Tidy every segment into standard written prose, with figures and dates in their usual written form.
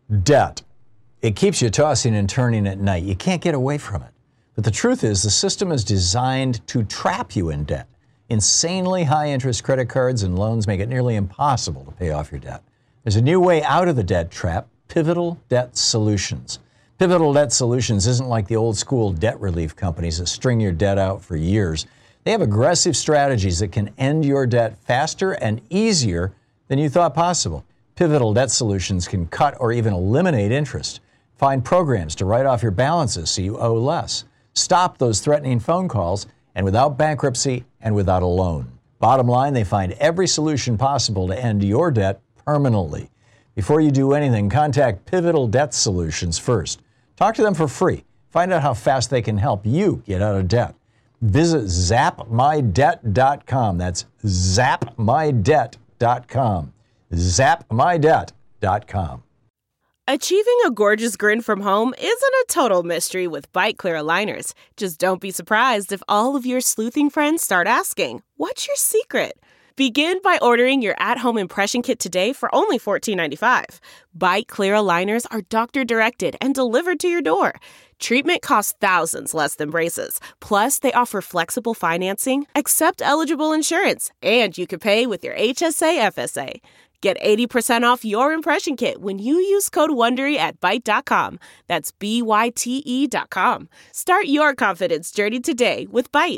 Debt. It keeps you tossing and turning at night. You can't get away from it. But the truth is, the system is designed to trap you in debt. Insanely high interest credit cards and loans make it nearly impossible to pay off your debt. There's a new way out of the debt trap: Pivotal Debt Solutions. Pivotal Debt Solutions isn't like the old school debt relief companies that string your debt out for years. They have aggressive strategies that can end your debt faster and easier than you thought possible. Pivotal Debt Solutions can cut or even eliminate interest. Find programs to write off your balances so you owe less. Stop those threatening phone calls, and without bankruptcy and without a loan. Bottom line, they find every solution possible to end your debt permanently. Before you do anything, contact Pivotal Debt Solutions first. Talk to them for free. Find out how fast they can help you get out of debt. Visit zapmydebt.com. That's zapmydebt.com. zapmydebt.com. Achieving a gorgeous grin from home isn't a total mystery with Byte Clear aligners. Just don't be surprised if all of your sleuthing friends start asking, "What's your secret?" Begin by ordering your at-home impression kit today for only $14.95. Byte Clear aligners are doctor-directed and delivered to your door. Treatment costs thousands less than braces. Plus, they offer flexible financing, accept eligible insurance, and you can pay with your HSA FSA. Get 80% off your impression kit when you use code WONDERY at Byte.com. That's BYTE.com. Start your confidence journey today with Byte.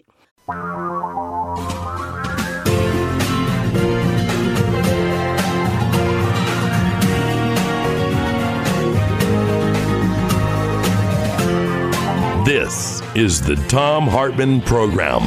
This is the Thom Hartmann Program.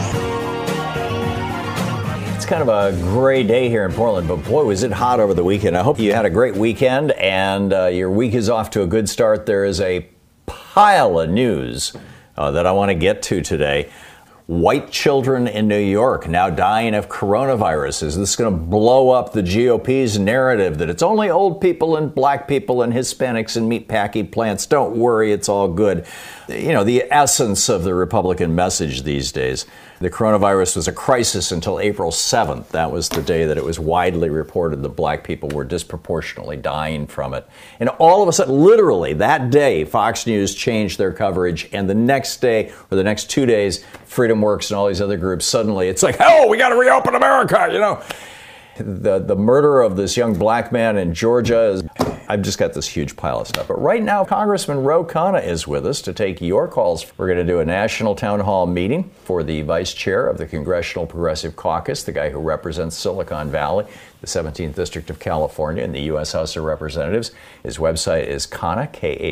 It's kind of a gray day here in Portland, but boy, was it hot over the weekend. I hope you had a great weekend and your week is off to a good start. There is a pile of news that I want to get to today. White children in New York now dying of coronavirus. Is this going to blow up the GOP's narrative that it's only old people and black people and Hispanics and meatpacking plants? Don't worry, it's all good. You know, the essence of the Republican message these days. The coronavirus was a crisis until April 7th. That was the day that it was widely reported that black people were disproportionately dying from it. And all of a sudden, literally that day, Fox News changed their coverage. And the next day, or the next 2 days, Freedom Works and all these other groups, suddenly it's like, oh, we got to reopen America, you know. The murder of this young black man in Georgia I've just got this huge pile of stuff. But right now, Congressman Ro Khanna is with us to take your calls. We're going to do a national town hall meeting for the vice chair of the Congressional Progressive Caucus, the guy who represents Silicon Valley, the 17th District of California in the U.S. House of Representatives. His website is Khanna,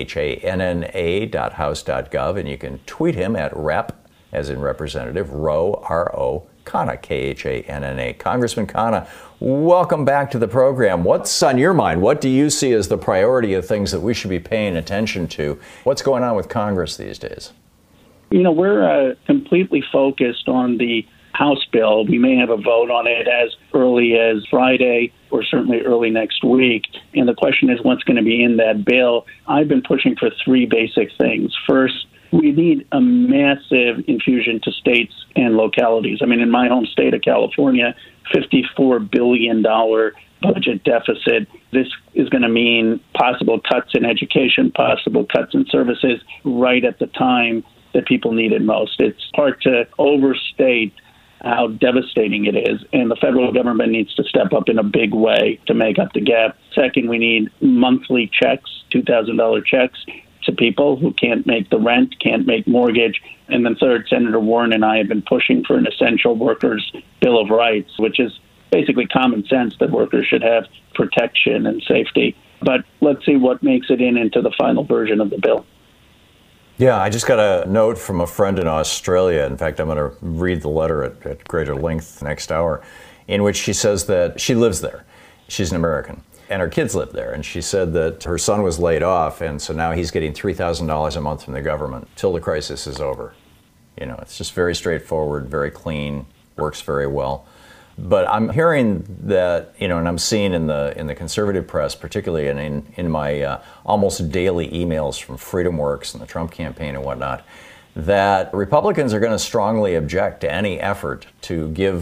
KHANNA.house.gov, and you can tweet him at Rep, as in Representative, Ro, R-O, Khanna, K-H-A-N-N-A. Congressman Khanna, welcome back to the program. What's on your mind? What do you see as the priority of things that we should be paying attention to? What's going on with Congress these days? You know, we're completely focused on the House bill. We may have a vote on it as early as Friday or certainly early next week. And the question is, what's going to be in that bill? I've been pushing for three basic things. First, we need a massive infusion to states and localities. I mean, in my home state of California, $54 billion budget deficit. This is going to mean possible cuts in education, possible cuts in services right at the time that people need it most. It's hard to overstate how devastating it is, and the federal government needs to step up in a big way to make up the gap. Second, we need monthly checks, $2,000 checks, to people who can't make the rent, can't make mortgage. And then third, Senator Warren and I have been pushing for an essential workers' Bill of Rights, which is basically common sense that workers should have protection and safety. But let's see what makes it into the final version of the bill. Yeah, I just got a note from a friend in Australia. In fact, I'm going to read the letter at greater length next hour, in which she says that she lives there. She's an American. And her kids live there. And she said that her son was laid off, and so now he's getting $3,000 a month from the government till the crisis is over. You know, it's just very straightforward, very clean, works very well. But I'm hearing that, you know, and I'm seeing in the conservative press, particularly in my almost daily emails from Freedom Works and the Trump campaign and whatnot, that Republicans are going to strongly object to any effort to give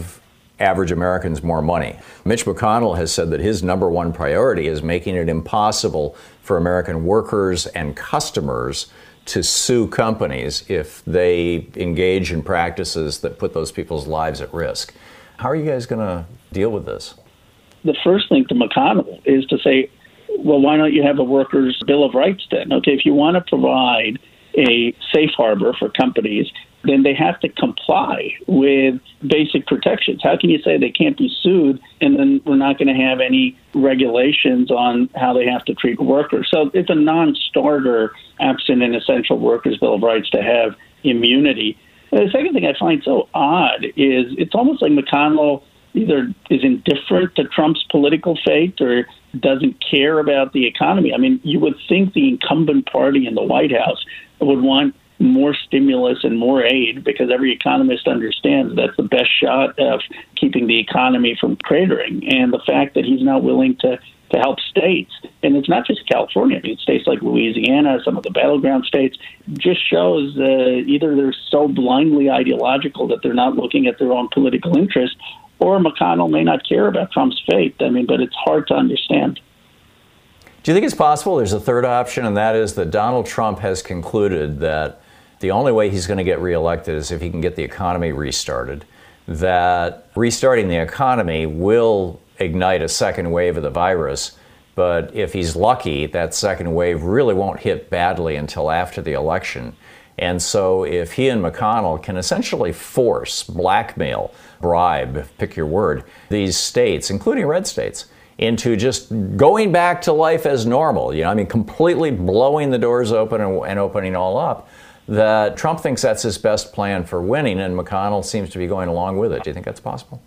average Americans more money. Mitch McConnell has said that his number one priority is making it impossible for American workers and customers to sue companies if they engage in practices that put those people's lives at risk. How are you guys going to deal with this? The first thing to McConnell is to say, well, why don't you have a workers' Bill of Rights then? Okay, if you want to provide a safe harbor for companies, then they have to comply with basic protections. How can you say they can't be sued and then we're not going to have any regulations on how they have to treat workers? So it's a non-starter, absent an essential workers' Bill of Rights, to have immunity. And the second thing I find so odd is it's almost like McConnell either is indifferent to Trump's political fate or doesn't care about the economy. I mean, you would think the incumbent party in the White House would want more stimulus and more aid, because every economist understands that's the best shot of keeping the economy from cratering. And the fact that he's not willing to help states, and it's not just California, I mean, states like Louisiana, some of the battleground states, just shows either they're so blindly ideological that they're not looking at their own political interest, or McConnell may not care about Trump's fate. I mean, but it's hard to understand. Do you think it's possible there's a third option, and that is that Donald Trump has concluded that the only way he's going to get reelected is if he can get the economy restarted, that restarting the economy will ignite a second wave of the virus, but if he's lucky, that second wave really won't hit badly until after the election. And so if he and McConnell can essentially force, blackmail, bribe, pick your word, these states, including red states, into just going back to life as normal, completely blowing the doors open and opening all up, that Trump thinks that's his best plan for winning, and McConnell seems to be going along with it. Do you think that's possible?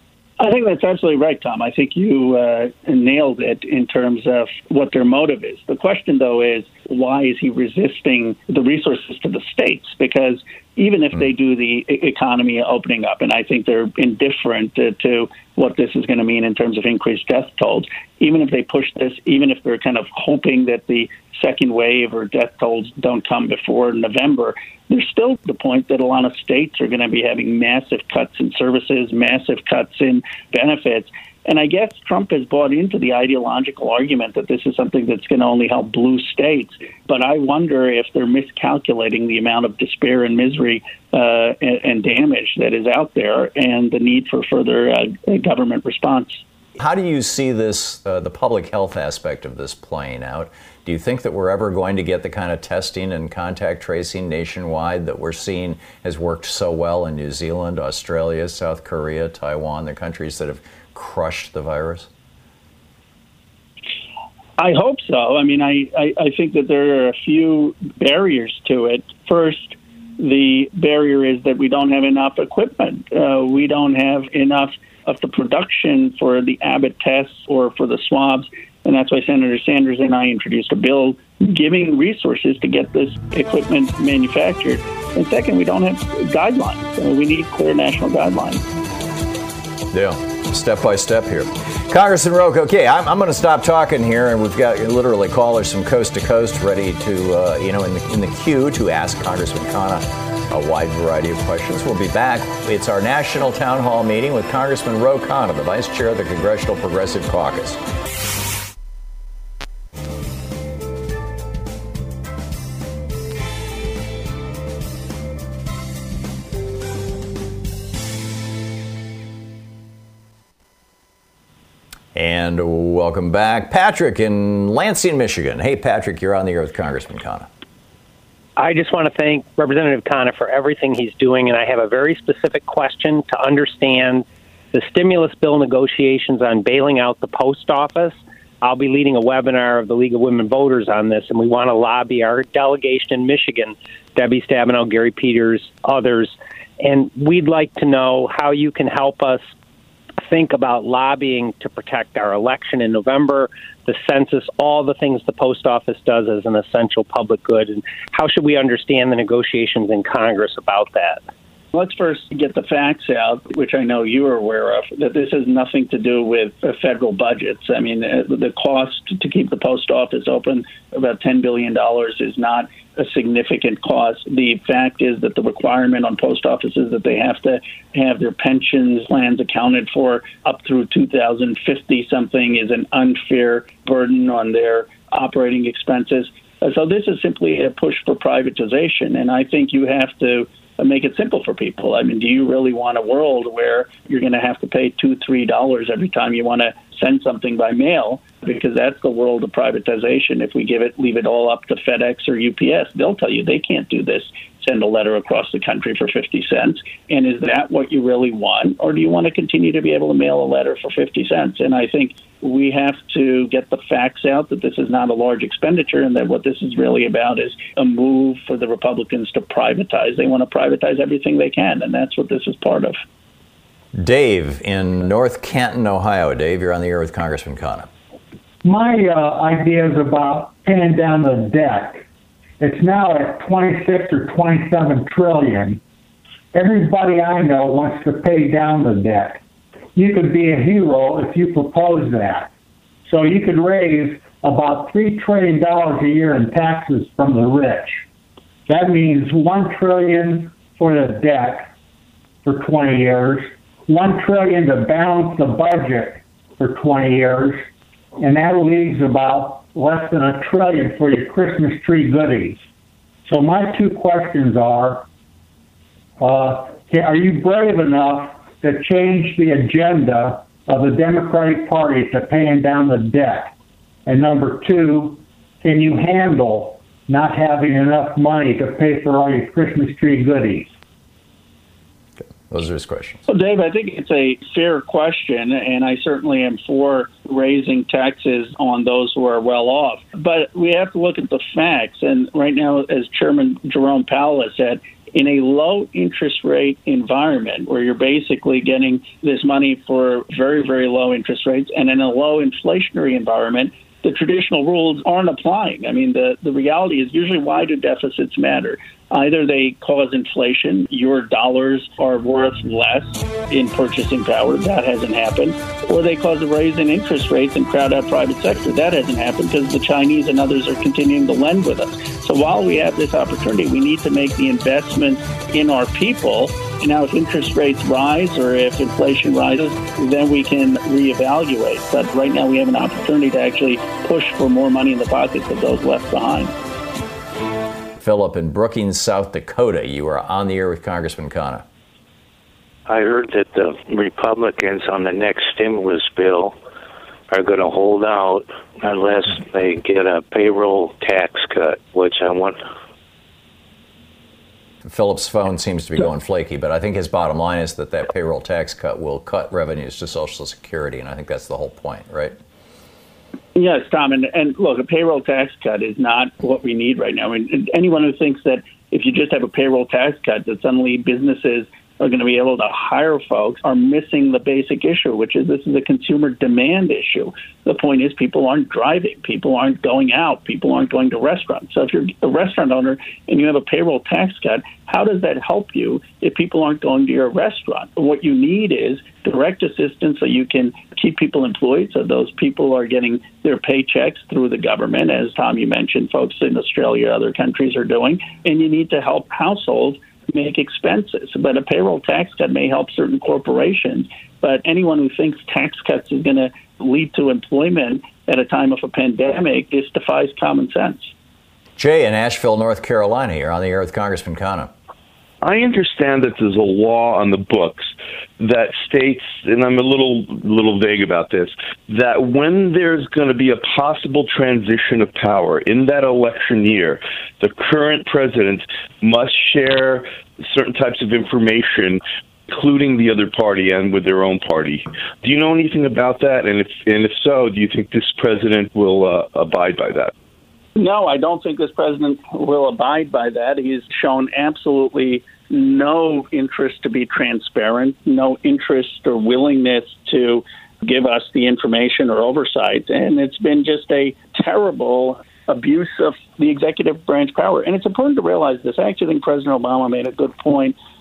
I think that's absolutely right, Tom. I think you nailed it in terms of what their motive is. The question, though, is why is he resisting the resources to the states? Because even if they do the economy opening up, and I think they're indifferent to what this is going to mean in terms of increased death tolls, even if they push this, even if they're kind of hoping that the second wave or death tolls don't come before November, there's still the point that a lot of states are going to be having massive cuts in services, massive cuts in benefits. And I guess Trump has bought into the ideological argument that this is something that's going to only help blue states. But I wonder if they're miscalculating the amount of despair and misery and damage that is out there and the need for further government response. How do you see this, the public health aspect of this playing out? Do you think that we're ever going to get the kind of testing and contact tracing nationwide that we're seeing has worked so well in New Zealand, Australia, South Korea, Taiwan, the countries that have crushed the virus? I hope so. I mean, I think that there are a few barriers to it. First, the barrier is that we don't have enough equipment. We don't have enough of the production for the Abbott tests or for the swabs. And that's why Senator Sanders and I introduced a bill giving resources to get this equipment manufactured. And second, we don't have guidelines. We need clear national guidelines. Yeah, step by step here. Congressman Roque, okay, I'm going to stop talking here, and we've got literally callers from coast to coast ready to, in the queue to ask Congressman Khanna a wide variety of questions. We'll be back. It's our national town hall meeting with Congressman Ro Khanna, the vice chair of the Congressional Progressive Caucus. And welcome back. Patrick in Lansing, Michigan. Hey, Patrick, you're on the air with Congressman Khanna. I just want to thank Representative Khanna for everything he's doing, and I have a very specific question to understand the stimulus bill negotiations on bailing out the post office. I'll be leading a webinar of the League of Women Voters on this, and we want to lobby our delegation in Michigan, Debbie Stabenow, Gary Peters, others, and we'd like to know how you can help us think about lobbying to protect our election in November, the census, all the things the post office does as an essential public good, and how should we understand the negotiations in Congress about that? Let's first get the facts out, which I know you are aware of, that this has nothing to do with federal budgets. I mean, the cost to keep the post office open, about $10 billion, is not a significant cost. The fact is that the requirement on post offices that they have to have their pensions plans accounted for up through 2050-something is an unfair burden on their operating expenses. So this is simply a push for privatization, and I think you have to make it simple for people. I mean, do you really want a world where you're going to have to pay $2, $3 every time you want to send something by mail? Because that's the world of privatization. If we leave it all up to FedEx or UPS, they'll tell you they can't do this. Send a letter across the country for 50 cents. And is that what you really want? Or do you want to continue to be able to mail a letter for 50 cents? And I think we have to get the facts out that this is not a large expenditure and that what this is really about is a move for the Republicans to privatize. They want to privatize everything they can, and that's what this is part of. Dave in North Canton, Ohio. Dave, you're on the air with Congressman Khanna. My idea is about paying down the debt. It's now at 26 or 27 trillion. Everybody I know wants to pay down the debt. You could be a hero if you propose that. So you could raise about $3 trillion a year in taxes from the rich. That means $1 trillion for the debt for 20 years, $1 trillion to balance the budget for 20 years, and that leaves about less than $1 trillion for your Christmas tree goodies. So my two questions are you brave enough to change the agenda of the Democratic Party to paying down the debt? And number two, can you handle not having enough money to pay for all your Christmas tree goodies? Those are his questions. Well, Dave, I think it's a fair question, and I certainly am for raising taxes on those who are well off. But we have to look at the facts. And right now, as Chairman Jerome Powell has said, in a low interest rate environment where you're basically getting this money for very, very low interest rates, and in a low inflationary environment, the traditional rules aren't applying. I mean, the reality is usually why do deficits matter? Either they cause inflation, your dollars are worth less in purchasing power, that hasn't happened, or they cause a raise in interest rates and crowd out private sector, that hasn't happened because the Chinese and others are continuing to lend with us. So while we have this opportunity, we need to make the investment in our people. And now if interest rates rise or if inflation rises, then we can reevaluate. But right now we have an opportunity to actually push for more money in the pockets of those left behind. Philip in Brookings, South Dakota. You are on the air with Congressman Khanna. I heard that the Republicans on the next stimulus bill are going to hold out unless they get a payroll tax cut, which I want. Philip's phone seems to be going flaky, but I think his bottom line is that payroll tax cut will cut revenues to Social Security, and I think that's the whole point, right? Yes, Tom, and look, a payroll tax cut is not what we need right now. I mean, anyone who thinks that if you just have a payroll tax cut, that suddenly businesses are going to be able to hire folks are missing the basic issue, which is this is a consumer demand issue. The point is people aren't driving, people aren't going out, people aren't going to restaurants. So if you're a restaurant owner and you have a payroll tax cut, how does that help you if people aren't going to your restaurant? What you need is direct assistance so you can keep people employed, so those people are getting their paychecks through the government, as Tom, you mentioned, folks in Australia, other countries are doing, and you need to help households make expenses. But a payroll tax cut may help certain corporations, but anyone who thinks tax cuts is going to lead to employment at a time of a pandemic, this defies common sense. Jay in Asheville, North Carolina, you're on the air with Congressman Khanna. I understand that there's a law on the books that states, and I'm a little vague about this, that when there's going to be a possible transition of power in that election year, the current president must share certain types of information, including the other party and with their own party. Do you know anything about that? And if so, do you think this president will abide by that? No, I don't think this president will abide by that. He's shown absolutely no interest to be transparent, no interest or willingness to give us the information or oversight. And it's been just a terrible abuse of the executive branch power. And it's important to realize this. I actually think President Obama made a good point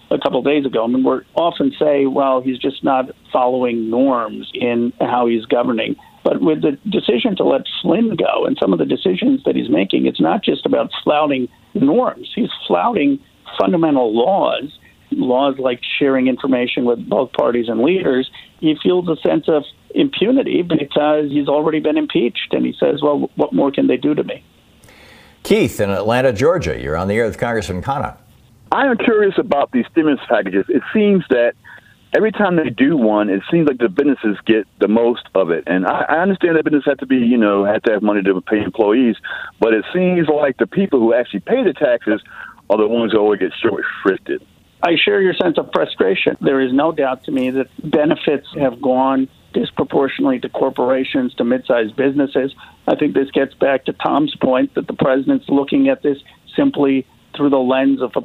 a couple of days ago. I mean, we often say, well, he's just not following norms in how he's governing. But with the decision to let Flynn go and some of the decisions that he's making, it's not just about flouting norms. He's flouting fundamental laws like sharing information with both parties and leaders. He feels a sense of impunity because he's already been impeached. And he says, well, what more can they do to me? Keith in Atlanta, Georgia, you're on the air with Congressman Khanna. I am curious about these stimulus packages. It seems that every time they do one, it seems like the businesses get the most of it. And I understand that businesses have to be, have to have money to pay employees, but it seems like the people who actually pay the taxes are the ones who always get short-shifted. I share your sense of frustration. There is no doubt to me that benefits have gone disproportionately to corporations, to mid-sized businesses. I think this gets back to Tom's point that the president's looking at this simply through the lens of a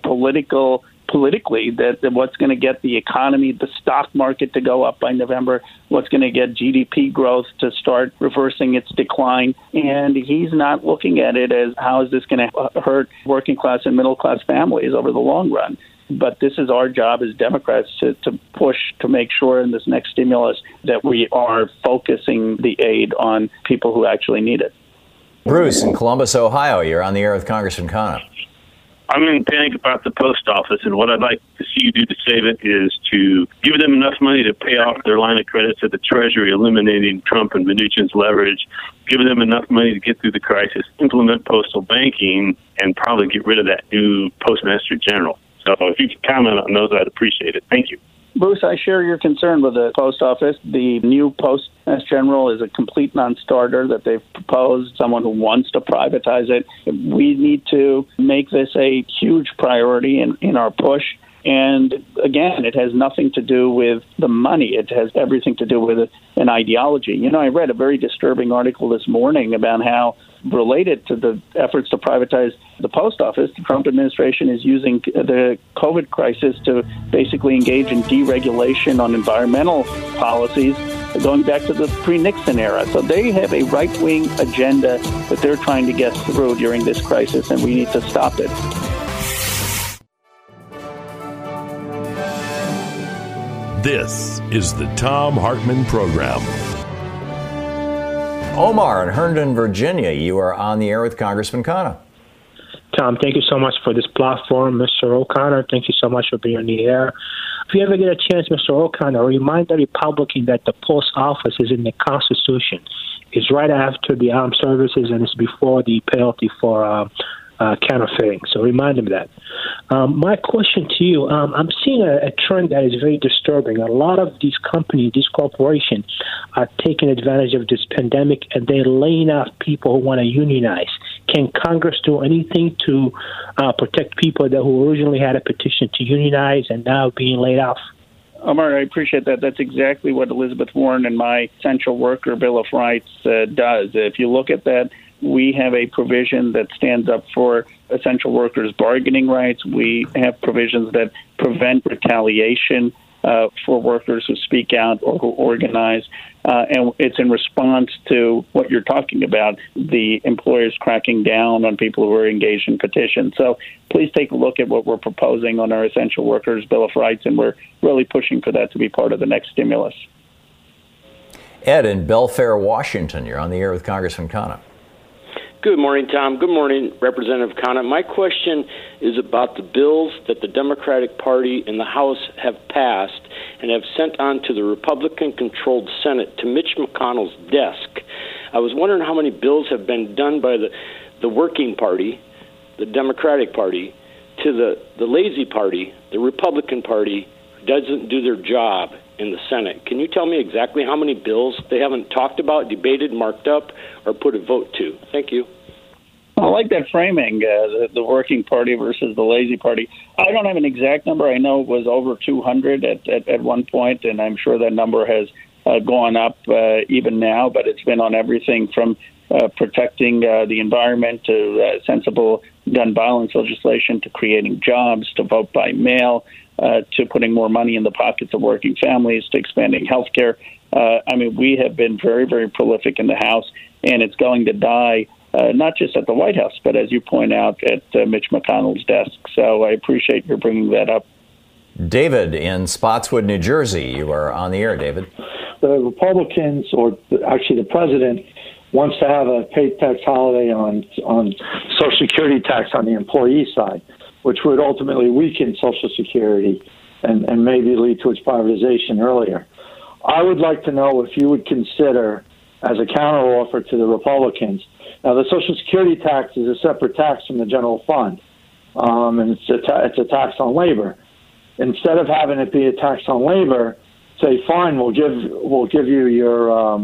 politically, that what's going to get the economy, the stock market to go up by November, what's going to get GDP growth to start reversing its decline. And he's not looking at it as how is this going to hurt working class and middle class families over the long run. But this is our job as Democrats to push to make sure in this next stimulus that we are focusing the aid on people who actually need it. Bruce in Columbus, Ohio, you're on the air with Congressman Khanna. I'm in panic about the post office, and what I'd like to see you do to save it is to give them enough money to pay off their line of credits at the Treasury, eliminating Trump and Mnuchin's leverage, give them enough money to get through the crisis, implement postal banking, and probably get rid of that new Postmaster General. So if you could comment on those, I'd appreciate it. Thank you. Bruce, I share your concern with the post office. The new Postmaster General is a complete non-starter that they've proposed, someone who wants to privatize it. We need to make this a huge priority in our push. And again, it has nothing to do with the money. It has everything to do with an ideology. I read a very disturbing article this morning about how, related to the efforts to privatize the post office, the Trump administration is using the COVID crisis to basically engage in deregulation on environmental policies going back to the pre-Nixon era. So they have a right-wing agenda that they're trying to get through during this crisis, and we need to stop it. This is the Thom Hartmann Program. Omar in Herndon, Virginia, you are on the air with Congressman Khanna. Tom, thank you so much for this platform. Mr. O'Connor, thank you so much for being on the air. If you ever get a chance, Mr. O'Connor, remind the Republican that the post office is in the Constitution. It's right after the armed services and it's before the penalty for counterfeiting. So remind them of that. My question to you, I'm seeing a trend that is very disturbing. A lot of these companies, these corporations, are taking advantage of this pandemic and they're laying off people who want to unionize. Can Congress do anything to protect people who originally had a petition to unionize and now being laid off? Omar, I appreciate that. That's exactly what Elizabeth Warren and my Essential Worker Bill of Rights does. If you look at that, we have a provision that stands up for essential workers' bargaining rights. We have provisions that prevent retaliation for workers who speak out or who organize. And it's in response to what you're talking about, the employers cracking down on people who are engaged in petitions. So please take a look at what we're proposing on our Essential Workers Bill of Rights, and we're really pushing for that to be part of the next stimulus. Ed in Belfair, Washington, you're on the air with Congressman Khanna. Good morning, Tom. Good morning, Representative Khanna. My question is about the bills that the Democratic Party in the House have passed and have sent on to the Republican-controlled Senate to Mitch McConnell's desk. I was wondering how many bills have been done by the Working Party, the Democratic Party, to the Lazy Party, the Republican Party, who doesn't do their job in the Senate. Can you tell me exactly how many bills they haven't talked about, debated, marked up, or put a vote to? Thank you. I like that framing, the Working Party versus the Lazy Party. I don't have an exact number. I know it was over 200 at one point, and I'm sure that number has gone up even now, but it's been on everything from protecting the environment to sensible gun violence legislation to creating jobs to vote by mail to putting more money in the pockets of working families to expanding health care. We have been very, very prolific in the House, and it's going to die not just at the White House, but as you point out, at Mitch McConnell's desk. So I appreciate your bringing that up. David in Spotswood, New Jersey. You are on the air, David. The Republicans, or actually the president, wants to have a paid tax holiday on Social Security tax on the employee side, which would ultimately weaken Social Security and maybe lead to its privatization earlier. I would like to know if you would consider, as a counteroffer to the Republicans, now the Social Security tax is a separate tax from the general fund, and it's a tax on labor. Instead of having it be a tax on labor, say, fine, we'll give you your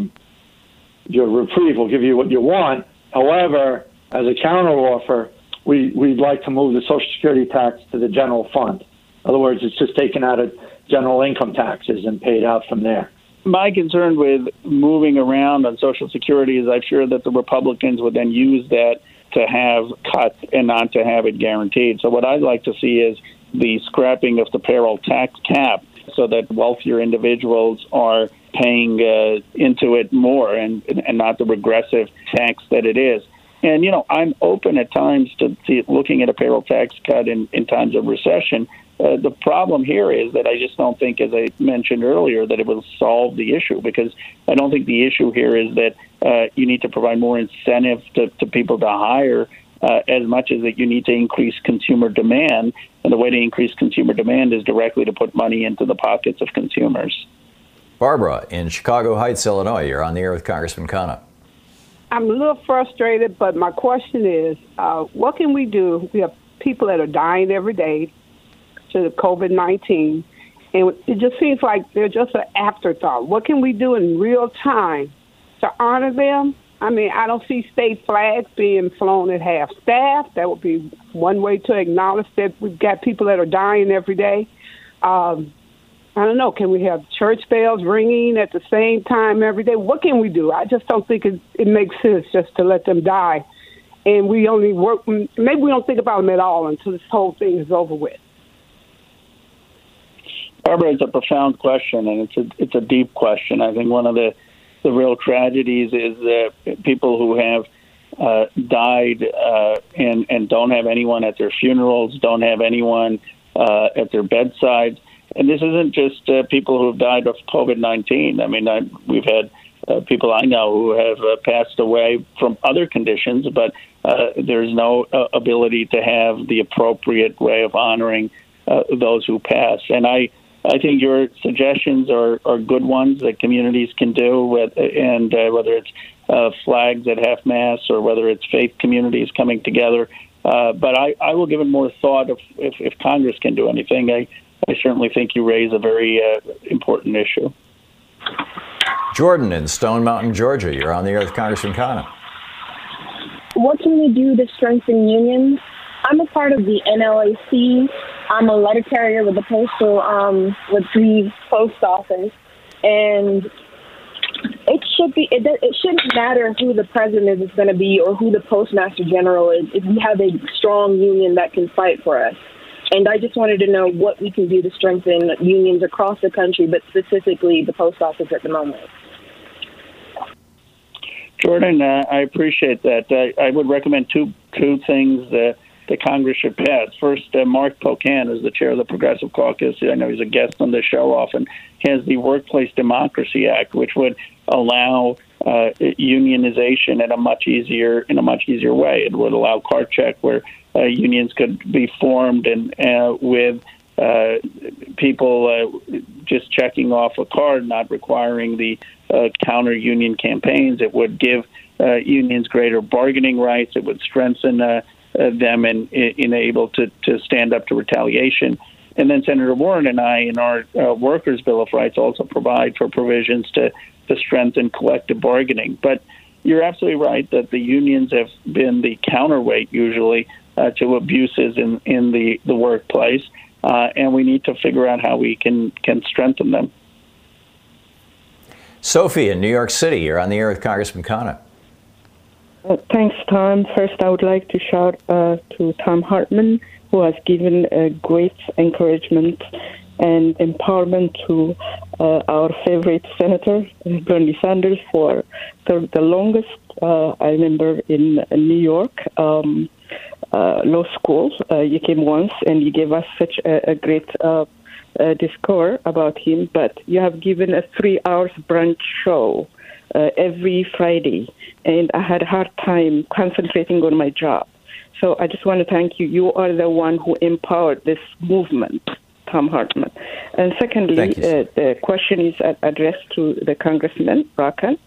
reprieve, we'll give you what you want. However, as a counteroffer, we'd like to move the Social Security tax to the general fund. In other words, it's just taken out of general income taxes and paid out from there. My concern with moving around on Social Security is I'm sure that the Republicans would then use that to have cuts and not to have it guaranteed. So what I'd like to see is the scrapping of the payroll tax cap so that wealthier individuals are paying into it more and not the regressive tax that it is. And, I'm open at times to looking at a payroll tax cut in times of recession. The problem here is that I just don't think, as I mentioned earlier, that it will solve the issue, because I don't think the issue here is that you need to provide more incentive to people to hire as much as that you need to increase consumer demand. And the way to increase consumer demand is directly to put money into the pockets of consumers. Barbara in Chicago Heights, Illinois. You're on the air with Congressman Khanna. I'm a little frustrated, but my question is, what can we do? We have people that are dying every day to the COVID-19, and it just seems like they're just an afterthought. What can we do in real time to honor them? I mean, I don't see state flags being flown at half-staff. That would be one way to acknowledge that we've got people that are dying every day. I don't know. Can we have church bells ringing at the same time every day? What can we do? I just don't think it makes sense just to let them die. And we only work, maybe we don't think about them at all until this whole thing is over with. Barbara, it's a profound question, and it's a deep question. I think one of the real tragedies is that people who have died and don't have anyone at their funerals, don't have anyone at their bedside. And this isn't just people who have died of COVID-19. I mean, we've had people I know who have passed away from other conditions, but there's no ability to have the appropriate way of honoring those who pass. And I think your suggestions are good ones that communities can do, and whether it's flags at half-mast or whether it's faith communities coming together. But I will give it more thought if Congress can do anything. I certainly think you raise a very important issue. Jordan in Stone Mountain, Georgia. You're on the air with Congressman Khanna. What can we do to strengthen unions? I'm a part of the NLAC. I'm a letter carrier with the with the post office, and it shouldn't matter who the president is going to be or who the postmaster general is if we have a strong union that can fight for us. And I just wanted to know what we can do to strengthen unions across the country, but specifically the post office at the moment. Jordan, I appreciate that. I would recommend two things that Congress should pass. First, Mark Pocan is the chair of the Progressive Caucus. I know he's a guest on this show often. He has the Workplace Democracy Act, which would allow unionization in a much easier way. It would allow card check, where unions could be formed and with people just checking off a card, not requiring the counter union campaigns. It would give unions greater bargaining rights. It would strengthen them and able to stand up to retaliation. And then Senator Warren and I, in our Workers' Bill of Rights, also provide for provisions to strengthen collective bargaining. But you're absolutely right that the unions have been the counterweight usually to abuses in the workplace, and we need to figure out how we can strengthen them. Sophie in New York City, you're on the air with Congressman Khanna. Thanks, Tom. First, I would like to shout to Thom Hartmann, who has given great encouragement and empowerment to our favorite senator, Bernie Sanders, for the longest. I remember in New York law school, you came once and you gave us such a great discourse about him, but you have given a 3-hour brunch show every Friday, and I had a hard time concentrating on my job. So I just want to thank you. You are the one who empowered this movement, Thom Hartmann. And secondly, the question is addressed to the Congressman Ro-Khan.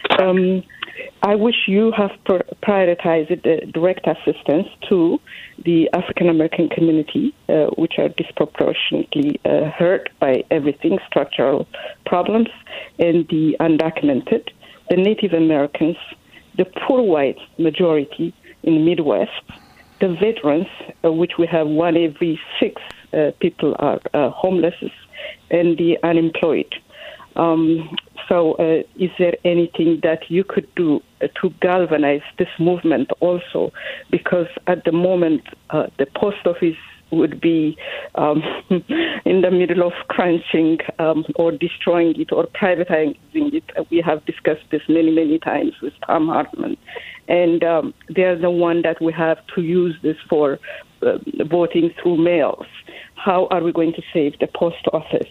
I wish you have prioritized the direct assistance to the African American community, which are disproportionately hurt by everything, structural problems, and the undocumented, the Native Americans, the poor white majority in the Midwest, the veterans, which we have 1 every 6 people are homeless, and the unemployed. So is there anything that you could do to galvanize this movement also? Because at the moment, the post office would be in the middle of crunching or destroying it or privatizing it. We have discussed this many, many times with Thom Hartmann. And they're the one that we have to use this for voting through mails. How are we going to save the post office?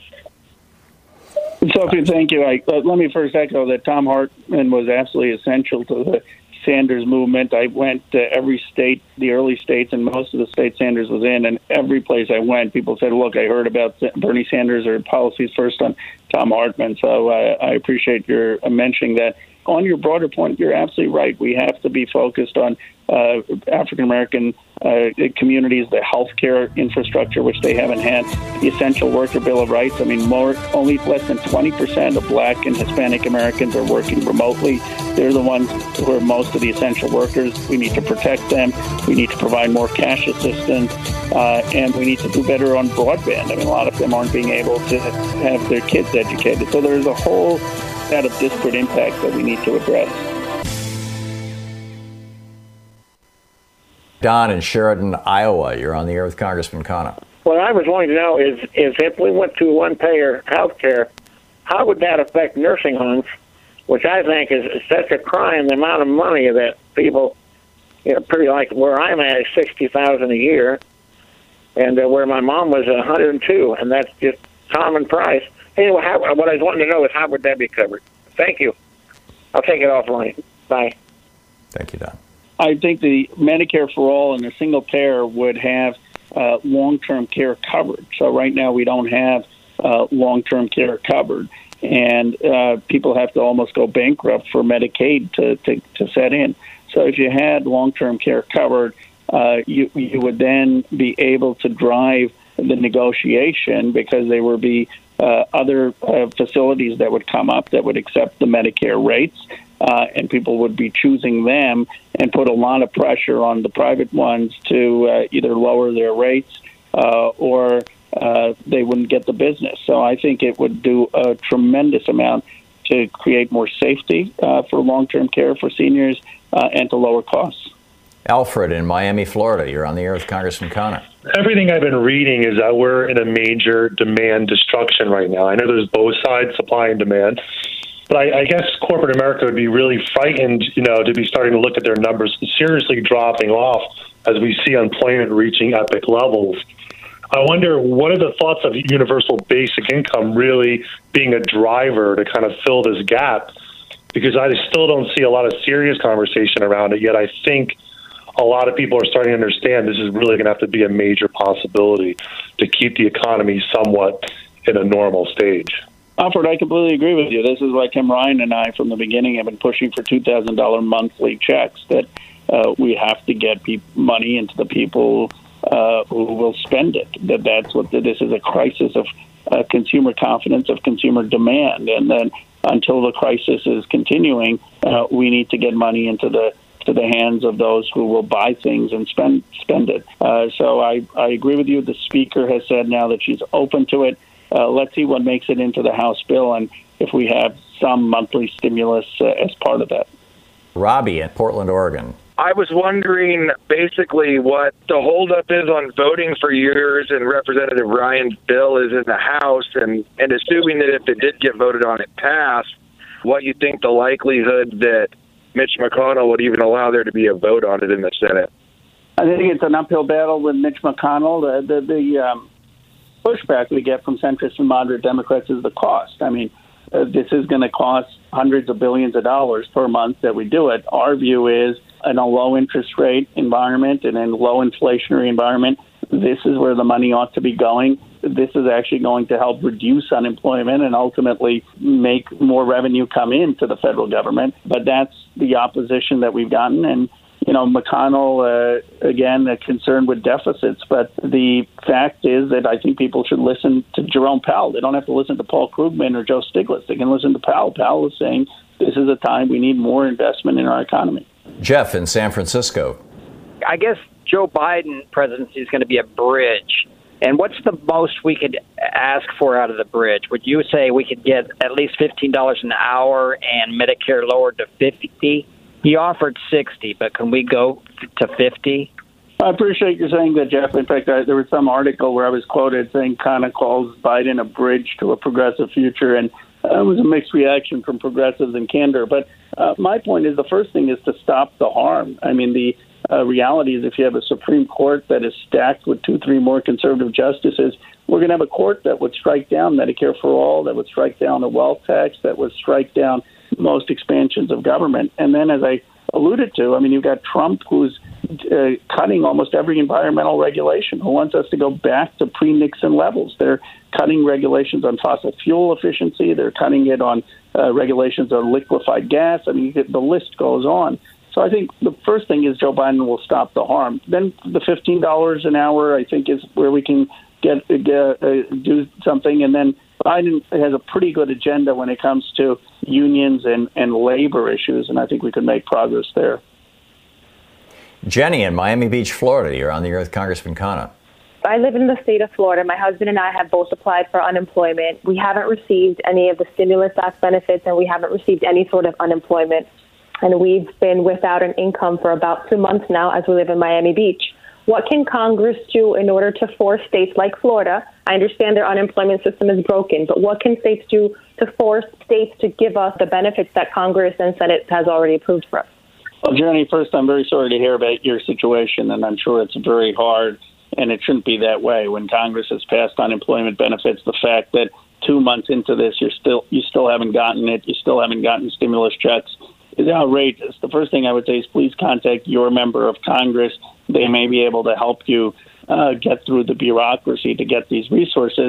Sophie, thank you. Let me first echo that Thom Hartmann was absolutely essential to the Sanders movement. I went to every state, the early states, and most of the states Sanders was in, and every place I went, people said, look, I heard about Bernie Sanders or policies first on Thom Hartmann. So I appreciate your mentioning that. On your broader point, you're absolutely right. We have to be focused on African-American communities, the healthcare infrastructure, which they haven't had, the Essential Worker Bill of Rights. I mean, only less than 20% of Black and Hispanic Americans are working remotely. They're the ones who are most of the essential workers. We need to protect them. We need to provide more cash assistance, and we need to do better on broadband. I mean, a lot of them aren't being able to have their kids educated. So there's a whole set of disparate impacts that we need to address. Don in Sheridan, Iowa. You're on the air with Congressman Khanna. What I was wanting to know is if we went to one-payer health care, how would that affect nursing homes, which I think is such a crime, the amount of money that people, pretty like where I'm at is $60,000 a year, and where my mom was $102, and that's just common price. Anyway, what I was wanting to know is how would that be covered? Thank you. I'll take it offline. Bye. Thank you, Don. I think the Medicare for All and a single payer would have long-term care covered. So right now we don't have long-term care covered, and people have to almost go bankrupt for Medicaid to set in. So if you had long-term care covered, you would then be able to drive the negotiation because there would be other facilities that would come up that would accept the Medicare rates, and people would be choosing them and put a lot of pressure on the private ones to either lower their rates or they wouldn't get the business. So I think it would do a tremendous amount to create more safety for long-term care for seniors and to lower costs. Alfred in Miami, Florida. You're on the air with Congressman Khanna. Everything I've been reading is that we're in a major demand destruction right now. I know there's both sides, supply and demand, but I guess corporate America would be really frightened, to be starting to look at their numbers seriously dropping off as we see unemployment reaching epic levels. I wonder, what are the thoughts of universal basic income really being a driver to kind of fill this gap? Because I still don't see a lot of serious conversation around it, yet I think a lot of people are starting to understand this is really going to have to be a major possibility to keep the economy somewhat in a normal stage. Alfred, I completely agree with you. This is why Tim Ryan and I, from the beginning, have been pushing for $2,000 monthly checks, that we have to get money into the people who will spend it. This is a crisis of consumer confidence, of consumer demand. And then until the crisis is continuing, we need to get money into the hands of those who will buy things and spend it. So I agree with you. The Speaker has said now that she's open to it. Let's see what makes it into the House bill and if we have some monthly stimulus as part of that. Robbie in Portland, Oregon. I was wondering basically what the holdup is on voting for yours and Representative Ryan's bill is in the House, and assuming that if it did get voted on, it passed, what you think the likelihood that Mitch McConnell would even allow there to be a vote on it in the Senate? I think it's an uphill battle with Mitch McConnell. pushback we get from centrist and moderate Democrats is the cost. I mean, this is going to cost hundreds of billions of dollars per month that we do it. Our view is in a low interest rate environment and in a low inflationary environment, this is where the money ought to be going. This is actually going to help reduce unemployment and ultimately make more revenue come into the federal government. But that's the opposition that we've gotten. And, you know, McConnell, again, concerned with deficits. But the fact is that I think people should listen to Jerome Powell. They don't have to listen to Paul Krugman or Joe Stiglitz. They can listen to Powell. Powell is saying this is a time we need more investment in our economy. Jeff in San Francisco. I guess Joe Biden presidency is going to be a bridge. And what's the most we could ask for out of the bridge? Would you say we could get at least $15 an hour and Medicare lowered to $50? He offered $60, but can we go to $50? I appreciate you saying that, Jeff. In fact, there was some article where I was quoted saying kind of calls Biden a bridge to a progressive future, and it was a mixed reaction from progressives and candor. But my point is the first thing is to stop the harm. I mean, the reality is if you have a Supreme Court that is stacked with 2-3 more conservative justices, we're going to have a court that would strike down Medicare for all, that would strike down the wealth tax, that would strike down most expansions of government. And then, as I alluded to, I mean, you've got Trump who's cutting almost every environmental regulation, who wants us to go back to pre-Nixon levels. They're cutting regulations on fossil fuel efficiency. They're cutting it on regulations on liquefied gas. I mean, the list goes on. So I think the first thing is Joe Biden will stop the harm. Then the $15 an hour, I think, is where we can do something. And then Biden has a pretty good agenda when it comes to unions and labor issues, and I think we can make progress there. Jenny in Miami Beach, Florida. You're on the air with Congressman Khanna. I live in the state of Florida. My husband and I have both applied for unemployment. We haven't received any of the stimulus act benefits, and we haven't received any sort of unemployment. And we've been without an income for about 2 months now as we live in Miami Beach. What can Congress do in order to force states like Florida? I understand their unemployment system is broken, but what can states do to force states to give us the benefits that Congress and Senate has already approved for us? Well, Jenny, first, I'm very sorry to hear about your situation, and I'm sure it's very hard, and it shouldn't be that way. When Congress has passed unemployment benefits, the fact that 2 months into this, you still haven't gotten it, you still haven't gotten stimulus checks, is outrageous. The first thing I would say is please contact your member of Congress. They may be able to help you get through the bureaucracy to get these resources.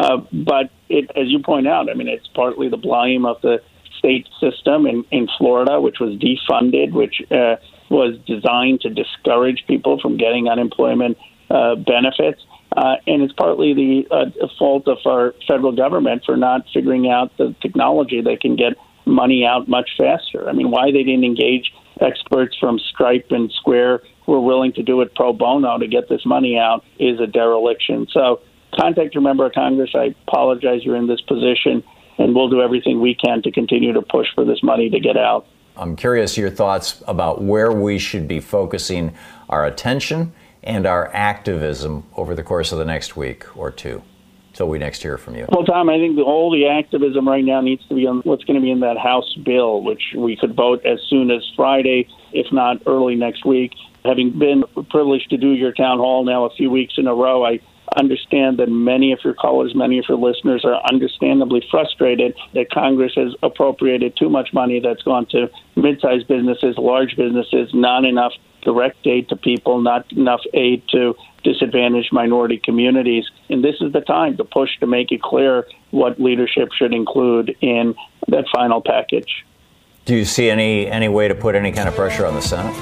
But as you point out, I mean, it's partly the blame of the state system in Florida, which was defunded, which was designed to discourage people from getting unemployment benefits. And it's partly the fault of our federal government for not figuring out the technology that can get money out much faster. I mean, why they didn't engage experts from Stripe and Square who are willing to do it pro bono to get this money out is a dereliction. So contact your member of Congress. I apologize you're in this position, and we'll do everything we can to continue to push for this money to get out. I'm curious your thoughts about where we should be focusing our attention and our activism over the course of the next week or two, till we next hear from you. Well, Tom, I think all the activism right now needs to be on what's going to be in that House bill, which we could vote as soon as Friday, if not early next week. Having been privileged to do your town hall now a few weeks in a row, I understand that many of your callers, many of your listeners are understandably frustrated that Congress has appropriated too much money that's gone to mid-sized businesses, large businesses, not enough direct aid to people, not enough aid to disadvantaged minority communities. And this is the time to push to make it clear what leadership should include in that final package. Do you see any way to put any kind of pressure on the Senate?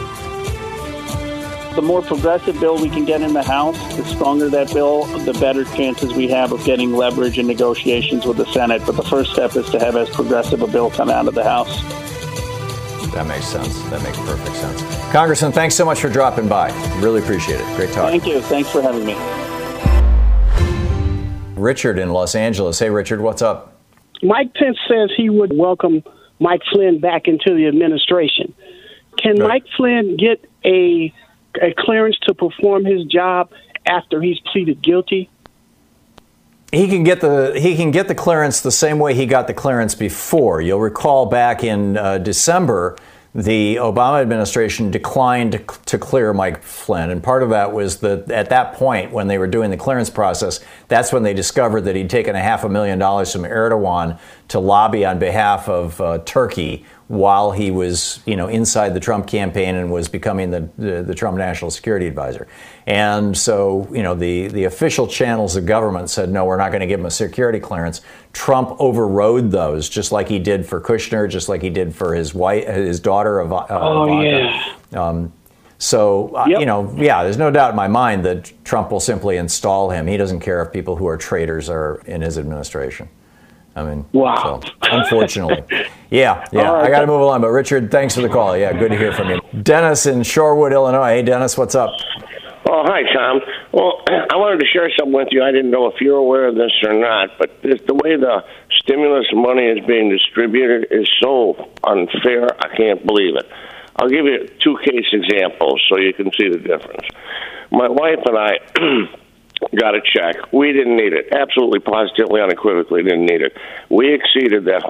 The more progressive bill we can get in the House, the stronger that bill, the better chances we have of getting leverage in negotiations with the Senate. But the first step is to have as progressive a bill come out of the House. That makes sense. That makes perfect sense. Congressman, thanks so much for dropping by. Really appreciate it. Great talking. Thank you. Thanks for having me. Richard in Los Angeles. Hey, Richard, what's up? Mike Pence says he would welcome Mike Flynn back into the administration. Can Mike Flynn get a clearance to perform his job after he's pleaded guilty? He can get the clearance the same way he got the clearance before. You'll recall back in December the Obama administration declined to clear Mike Flynn. And part of that was that at that point, when they were doing the clearance process, that's when they discovered that he'd taken $500,000 from Erdogan to lobby on behalf of Turkey while he was, inside the Trump campaign and was becoming the Trump National Security Advisor. And so, the official channels of government said, no, we're not going to give him a security clearance. Trump overrode those, just like he did for Kushner, just like he did for his wife, his daughter, Ivanka. There's no doubt in my mind that Trump will simply install him. He doesn't care if people who are traitors are in his administration. Wow. So, unfortunately. Yeah. Right. I got to move along. But Richard, thanks for the call. Yeah, good to hear from you. Dennis in Shorewood, Illinois. Hey, Dennis, what's up? Oh, hi, Tom. Well, I wanted to share something with you. I didn't know if you're aware of this or not, but the way the stimulus money is being distributed is so unfair, I can't believe it. I'll give you 2 case examples so you can see the difference. My wife and I got a check. We didn't need it. Absolutely, positively, unequivocally didn't need it. We exceeded that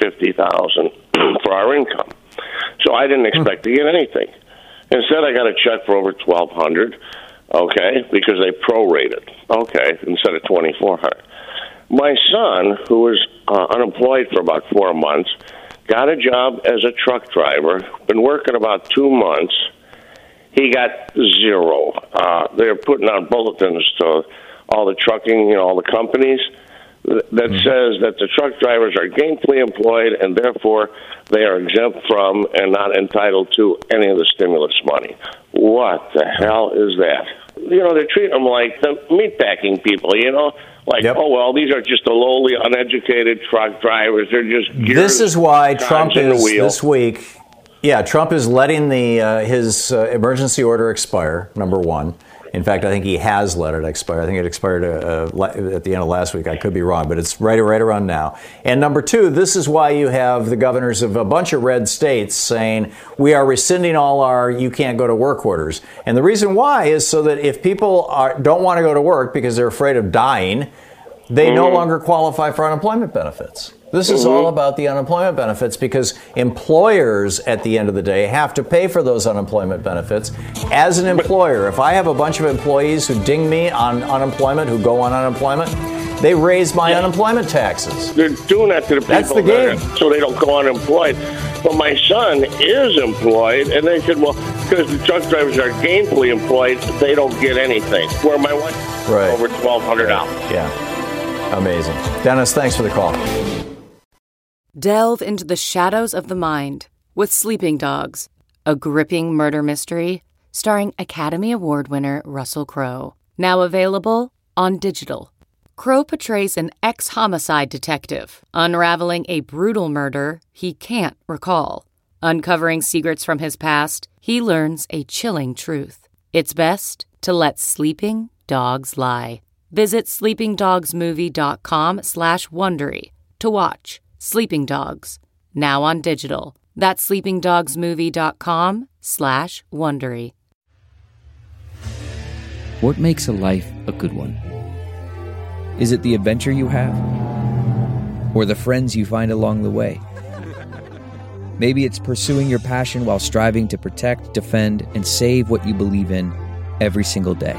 $150,000 for our income. So I didn't expect to get anything. Instead, I got a check for over $1,200, okay, because they prorated, okay, instead of $2,400. My son, who was unemployed for about 4 months, got a job as a truck driver, been working about 2 months. He got 0. They're putting out bulletins to all the trucking, all the companies that says that the truck drivers are gainfully employed and therefore they are exempt from and not entitled to any of the stimulus money. What the hell is that? They're treating them like the meatpacking people, like, oh, well, these are just the lowly, uneducated truck drivers. They're just gears. This is why Trump is this week. Yeah, Trump is letting his emergency order expire, number one. In fact, I think he has let it expire. I think it expired at the end of last week. I could be wrong, but it's right around now. And number two, this is why you have the governors of a bunch of red states saying, we are rescinding all our you can't go to work orders. And the reason why is so that if people don't want to go to work because they're afraid of dying, they no longer qualify for unemployment benefits. This is all about the unemployment benefits because employers, at the end of the day, have to pay for those unemployment benefits. As an employer, if I have a bunch of employees who ding me on unemployment, who go on unemployment, they raise my unemployment taxes. They're doing that to the people. That's the game. So they don't go unemployed. But my son is employed, and they said, well, because the truck drivers are gainfully employed, they don't get anything. Where my wife over $1,200. Yeah. Amazing. Dennis, thanks for the call. Delve into the shadows of the mind with Sleeping Dogs, a gripping murder mystery starring Academy Award winner Russell Crowe. Now available on digital. Crowe portrays an ex-homicide detective unraveling a brutal murder he can't recall. Uncovering secrets from his past, he learns a chilling truth. It's best to let sleeping dogs lie. Visit sleepingdogsmovie.com/Wondery to watch Sleeping Dogs, now on digital. That's sleepingdogsmovie.com/Wondery. What makes a life a good one? Is it the adventure you have? Or the friends you find along the way? Maybe it's pursuing your passion while striving to protect, defend, and save what you believe in every single day.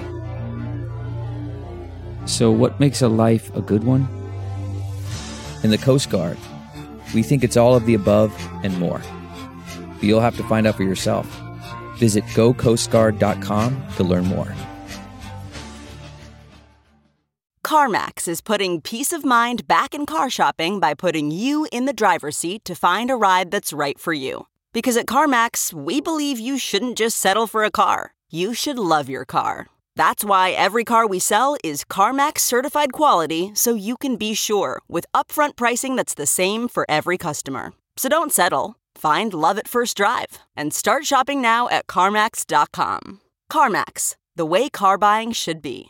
So what makes a life a good one? In the Coast Guard, we think it's all of the above and more. But you'll have to find out for yourself. Visit gocoastguard.com to learn more. CarMax is putting peace of mind back in car shopping by putting you in the driver's seat to find a ride that's right for you. Because at CarMax, we believe you shouldn't just settle for a car. You should love your car. That's why every car we sell is CarMax certified quality, so you can be sure with upfront pricing that's the same for every customer. So don't settle. Find love at first drive and start shopping now at CarMax.com. CarMax, the way car buying should be.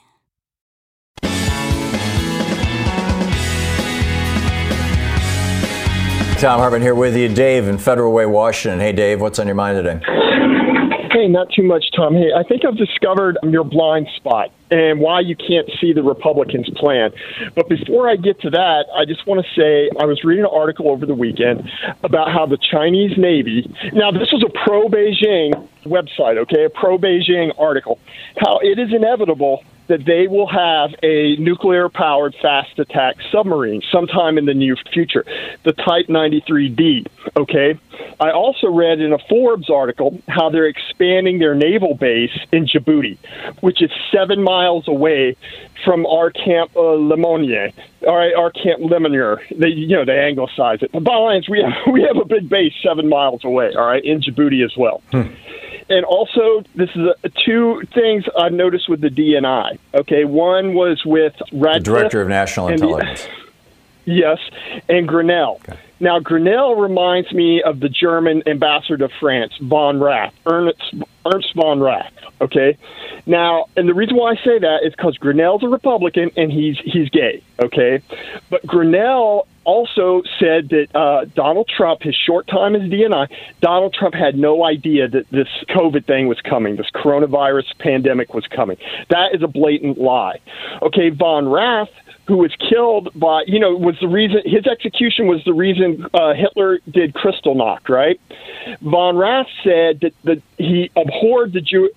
Tom Hartman here with you. Dave in Federal Way, Washington. Hey, Dave, what's on your mind today? Hey, not too much, Tom. Hey, I think I've discovered your blind spot and why you can't see the Republicans' plan. But before I get to that, I just want to say I was reading an article over the weekend about how the Chinese Navy, now this was a pro-Beijing website, okay, a pro-Beijing article, how it is inevitable that they will have a nuclear-powered fast attack submarine sometime in the near future, the Type 93D, okay? I also read in a Forbes article how they're expanding their naval base in Djibouti, which is 7 miles away from our Camp Lemonnier, all right, our Camp Lemonnier. They anglicize it. But bottom line is we have a big base 7 miles away, all right, in Djibouti as well. And also, this is two things I've noticed with the DNI. Okay, one was with Radcliffe, the Director of National Intelligence. Yes, and Grenell. Okay. Now, Grenell reminds me of the German ambassador to France, von Rath, Ernst von Rath. Okay, now, and the reason why I say that is because Grenell's a Republican and he's gay. Okay, but Grenell also said that Donald Trump, his short time as DNI, Donald Trump had no idea that this COVID thing was coming, this coronavirus pandemic was coming. That is a blatant lie. Okay, von Rath, who was killed by, was the reason, his execution was the reason Hitler did Kristallnacht, right? Von Rath said that he abhorred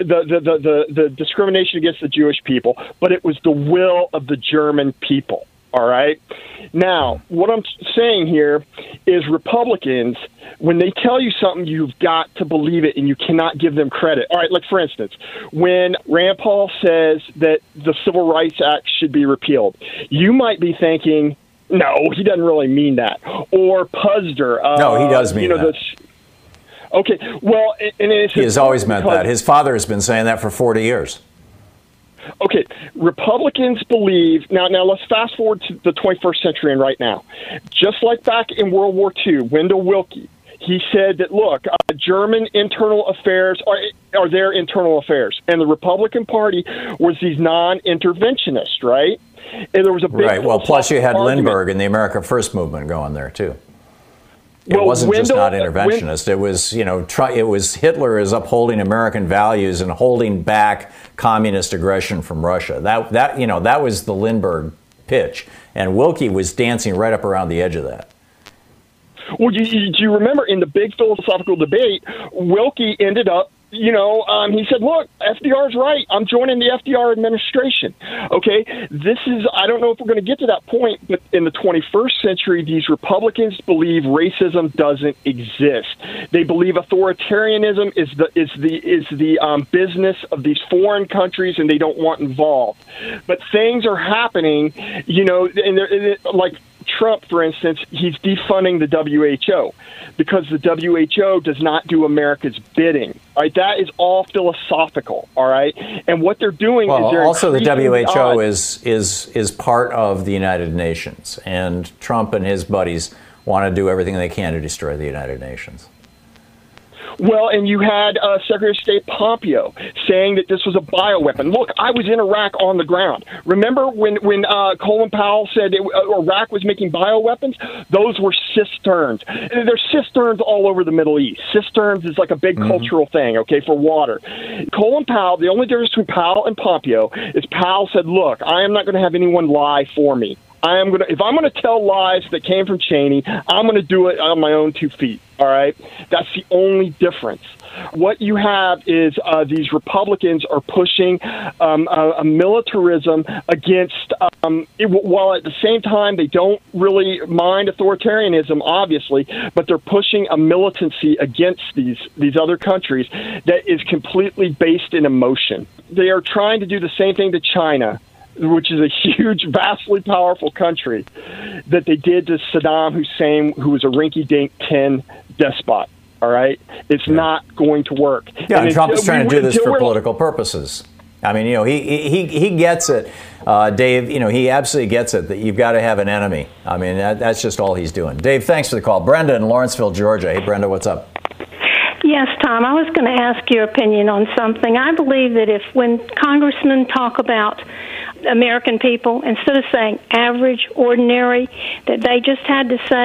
the discrimination against the Jewish people, but it was the will of the German people. All right. Now, what I'm saying here is Republicans, when they tell you something, you've got to believe it and you cannot give them credit. All right. Like, for instance, when Rand Paul says that the Civil Rights Act should be repealed, you might be thinking, no, he doesn't really mean that. Or Puzder. No, he does mean that. Okay. Well, and he has always meant that. His father has been saying that for 40 years. Okay, Republicans believe, now let's fast forward to the 21st century and right now. Just like back in World War II, Wendell Willkie, he said that, look, German internal affairs are their internal affairs. And the Republican Party was these non-interventionists, right? And there was a big... Right, well, plus you had Lindbergh and the America First movement going there, too. It wasn't just not interventionist. It was, it was Hitler is upholding American values and holding back communist aggression from Russia. That was the Lindbergh pitch, and Willkie was dancing right up around the edge of that. Well, do you remember in the big philosophical debate, Willkie ended up, he said, look, FDR's right. I'm joining the FDR administration. Okay, I don't know if we're going to get to that point, but in the 21st century, these Republicans believe racism doesn't exist. They believe authoritarianism is the business of these foreign countries, and they don't want involved. But things are happening, and like Trump, for instance, he's defunding the WHO because the WHO does not do America's bidding. All right, that is all philosophical. All right, and what they're doing is they're also the WHO is part of the United Nations, and Trump and his buddies want to do everything they can to destroy the United Nations. Well, and you had Secretary of State Pompeo saying that this was a bioweapon. Look, I was in Iraq on the ground. Remember when Colin Powell said Iraq was making bioweapons? Those were cisterns. There's cisterns all over the Middle East. Cisterns is like a big cultural thing, okay, for water. Colin Powell, the only difference between Powell and Pompeo is Powell said, look, I am not going to have anyone lie for me. If I'm going to tell lies that came from Cheney, I'm going to do it on my own 2 feet. All right. That's the only difference. What you have is these Republicans are pushing a militarism against, while at the same time they don't really mind authoritarianism, obviously, but they're pushing a militancy against these other countries that is completely based in emotion. They are trying to do the same thing to China, which is a huge, vastly powerful country, that they did to Saddam Hussein, who was a rinky-dink 10 despot. All right? It's not going to work. Yeah, and Trump is trying to do this for political purposes. I mean, he gets it, Dave. He absolutely gets it that you've got to have an enemy. I mean, that's just all he's doing. Dave, thanks for the call. Brenda in Lawrenceville, Georgia. Hey, Brenda, what's up? Yes, Tom, I was going to ask your opinion on something. I believe that when congressmen talk about American people, instead of saying average, ordinary, that they just had to say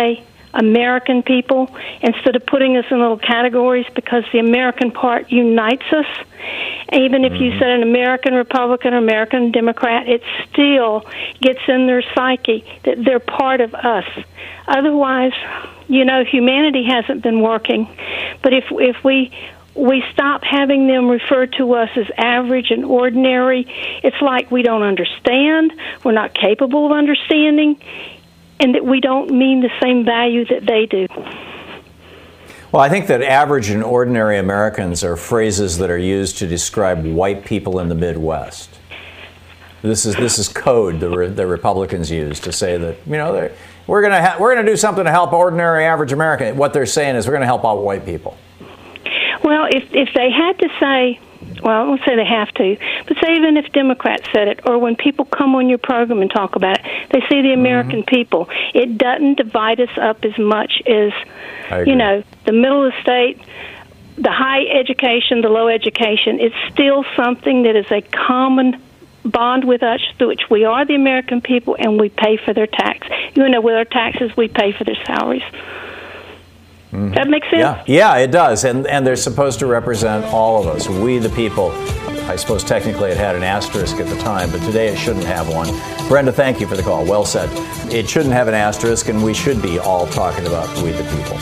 American people instead of putting us in little categories, because the American part unites us. Even if you said an American Republican or American Democrat, it still gets in their psyche that they're part of us. Otherwise, humanity hasn't been working. But if we stop having them refer to us as average and ordinary, it's like we don't understand, we're not capable of understanding, and that we don't mean the same value that they do. Well, I think that average and ordinary Americans are phrases that are used to describe white people in the Midwest. This is code the Republicans use to say that, we're going to do something to help ordinary average American. What they're saying is we're going to help out white people. Well, if they had to say, well, I won't say they have to, but say even if Democrats said it, or when people come on your program and talk about it, they say the American people. It doesn't divide us up as much as, the middle of the state, the high education, the low education. It's still something that is a common bond with us, through which we are the American people, and we pay for their tax. With our taxes, we pay for their salaries. Does that make sense? Yeah, it does. And they're supposed to represent all of us. We, the people. I suppose technically it had an asterisk at the time, but today it shouldn't have one. Brenda, thank you for the call. Well said. It shouldn't have an asterisk, and we should be all talking about we, the people.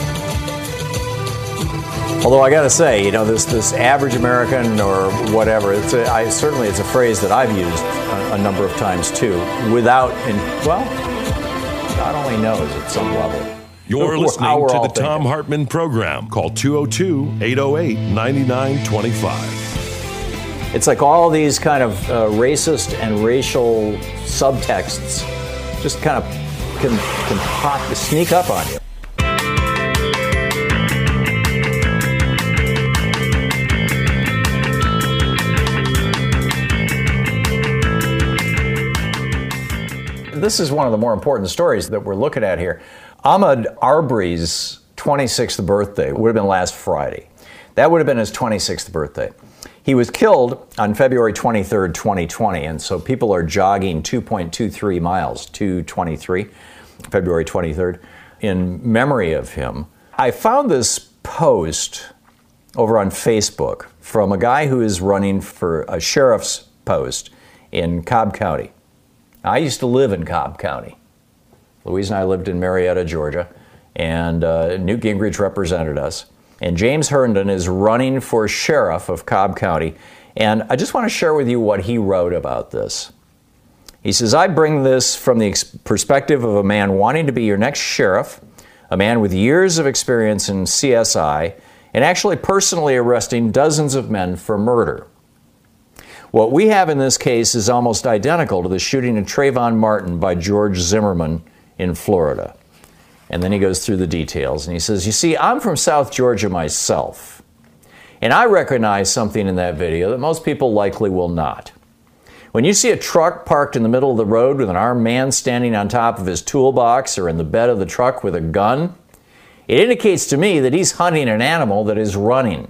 Although I got to say, this average American or whatever, it's a phrase that I've used a number of times too, God only knows at some level. You're listening to the Thom Hartmann Program. Call 202-808-9925. It's like all these kind of racist and racial subtexts just kind of can sneak up on you. This is one of the more important stories that we're looking at here. Ahmaud Arbery's 26th birthday would have been last Friday. That would have been his 26th birthday. He was killed on February 23rd, 2020, and so people are jogging 2.23 miles, 223, February 23rd, in memory of him. I found this post over on Facebook from a guy who is running for a sheriff's post in Cobb County. I used to live in Cobb County. Louise and I lived in Marietta, Georgia, and Newt Gingrich represented us. And James Herndon is running for sheriff of Cobb County. And I just want to share with you what he wrote about this. He says, I bring this from the perspective of a man wanting to be your next sheriff, a man with years of experience in CSI, and actually personally arresting dozens of men for murder. What we have in this case is almost identical to the shooting of Trayvon Martin by George Zimmerman in Florida. And then he goes through the details and he says, you see, I'm from South Georgia myself, and I recognize something in that video that most people likely will not. When you see a truck parked in the middle of the road with an armed man standing on top of his toolbox or in the bed of the truck with a gun, it indicates to me that he's hunting an animal that is running.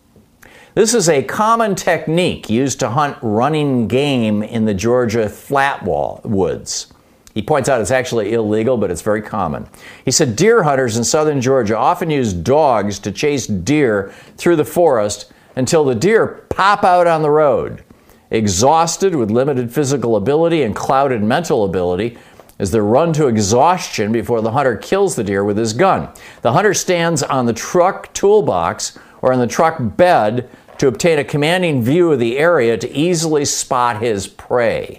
This is a common technique used to hunt running game in the Georgia flat woods. He points out it's actually illegal, but it's very common. He said deer hunters in southern Georgia often use dogs to chase deer through the forest until the deer pop out on the road, exhausted with limited physical ability and clouded mental ability, as they're run to exhaustion before the hunter kills the deer with his gun. The hunter stands on the truck toolbox or on the truck bed to obtain a commanding view of the area to easily spot his prey.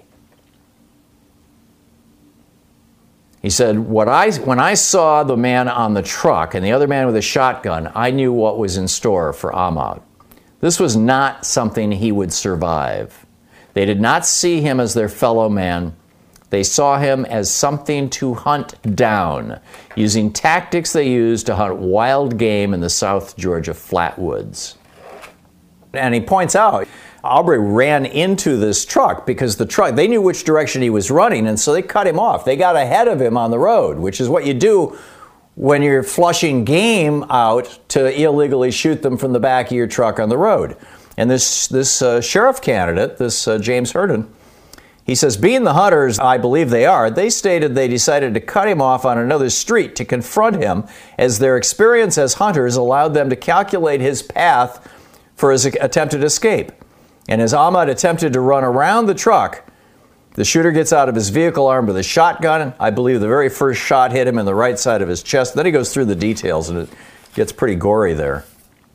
He said, when I saw the man on the truck and the other man with a shotgun, I knew what was in store for Ahmaud. This was not something he would survive. They did not see him as their fellow man. They saw him as something to hunt down, using tactics they used to hunt wild game in the South Georgia flatwoods. And he points out, Arbery ran into this truck because the truck, they knew which direction he was running, and so they cut him off. They got ahead of him on the road, which is what you do when you're flushing game out to illegally shoot them from the back of your truck on the road. And this sheriff candidate, this James Herndon, He says, being the hunters I believe they are, they stated they decided to cut him off on another street to confront him as their experience as hunters allowed them to calculate his path for his attempted escape. And as Ahmad attempted to run around the truck, the shooter gets out of his vehicle armed with a shotgun. I believe the very first shot hit him in the right side of his chest. Then he goes through the details, and it gets pretty gory there.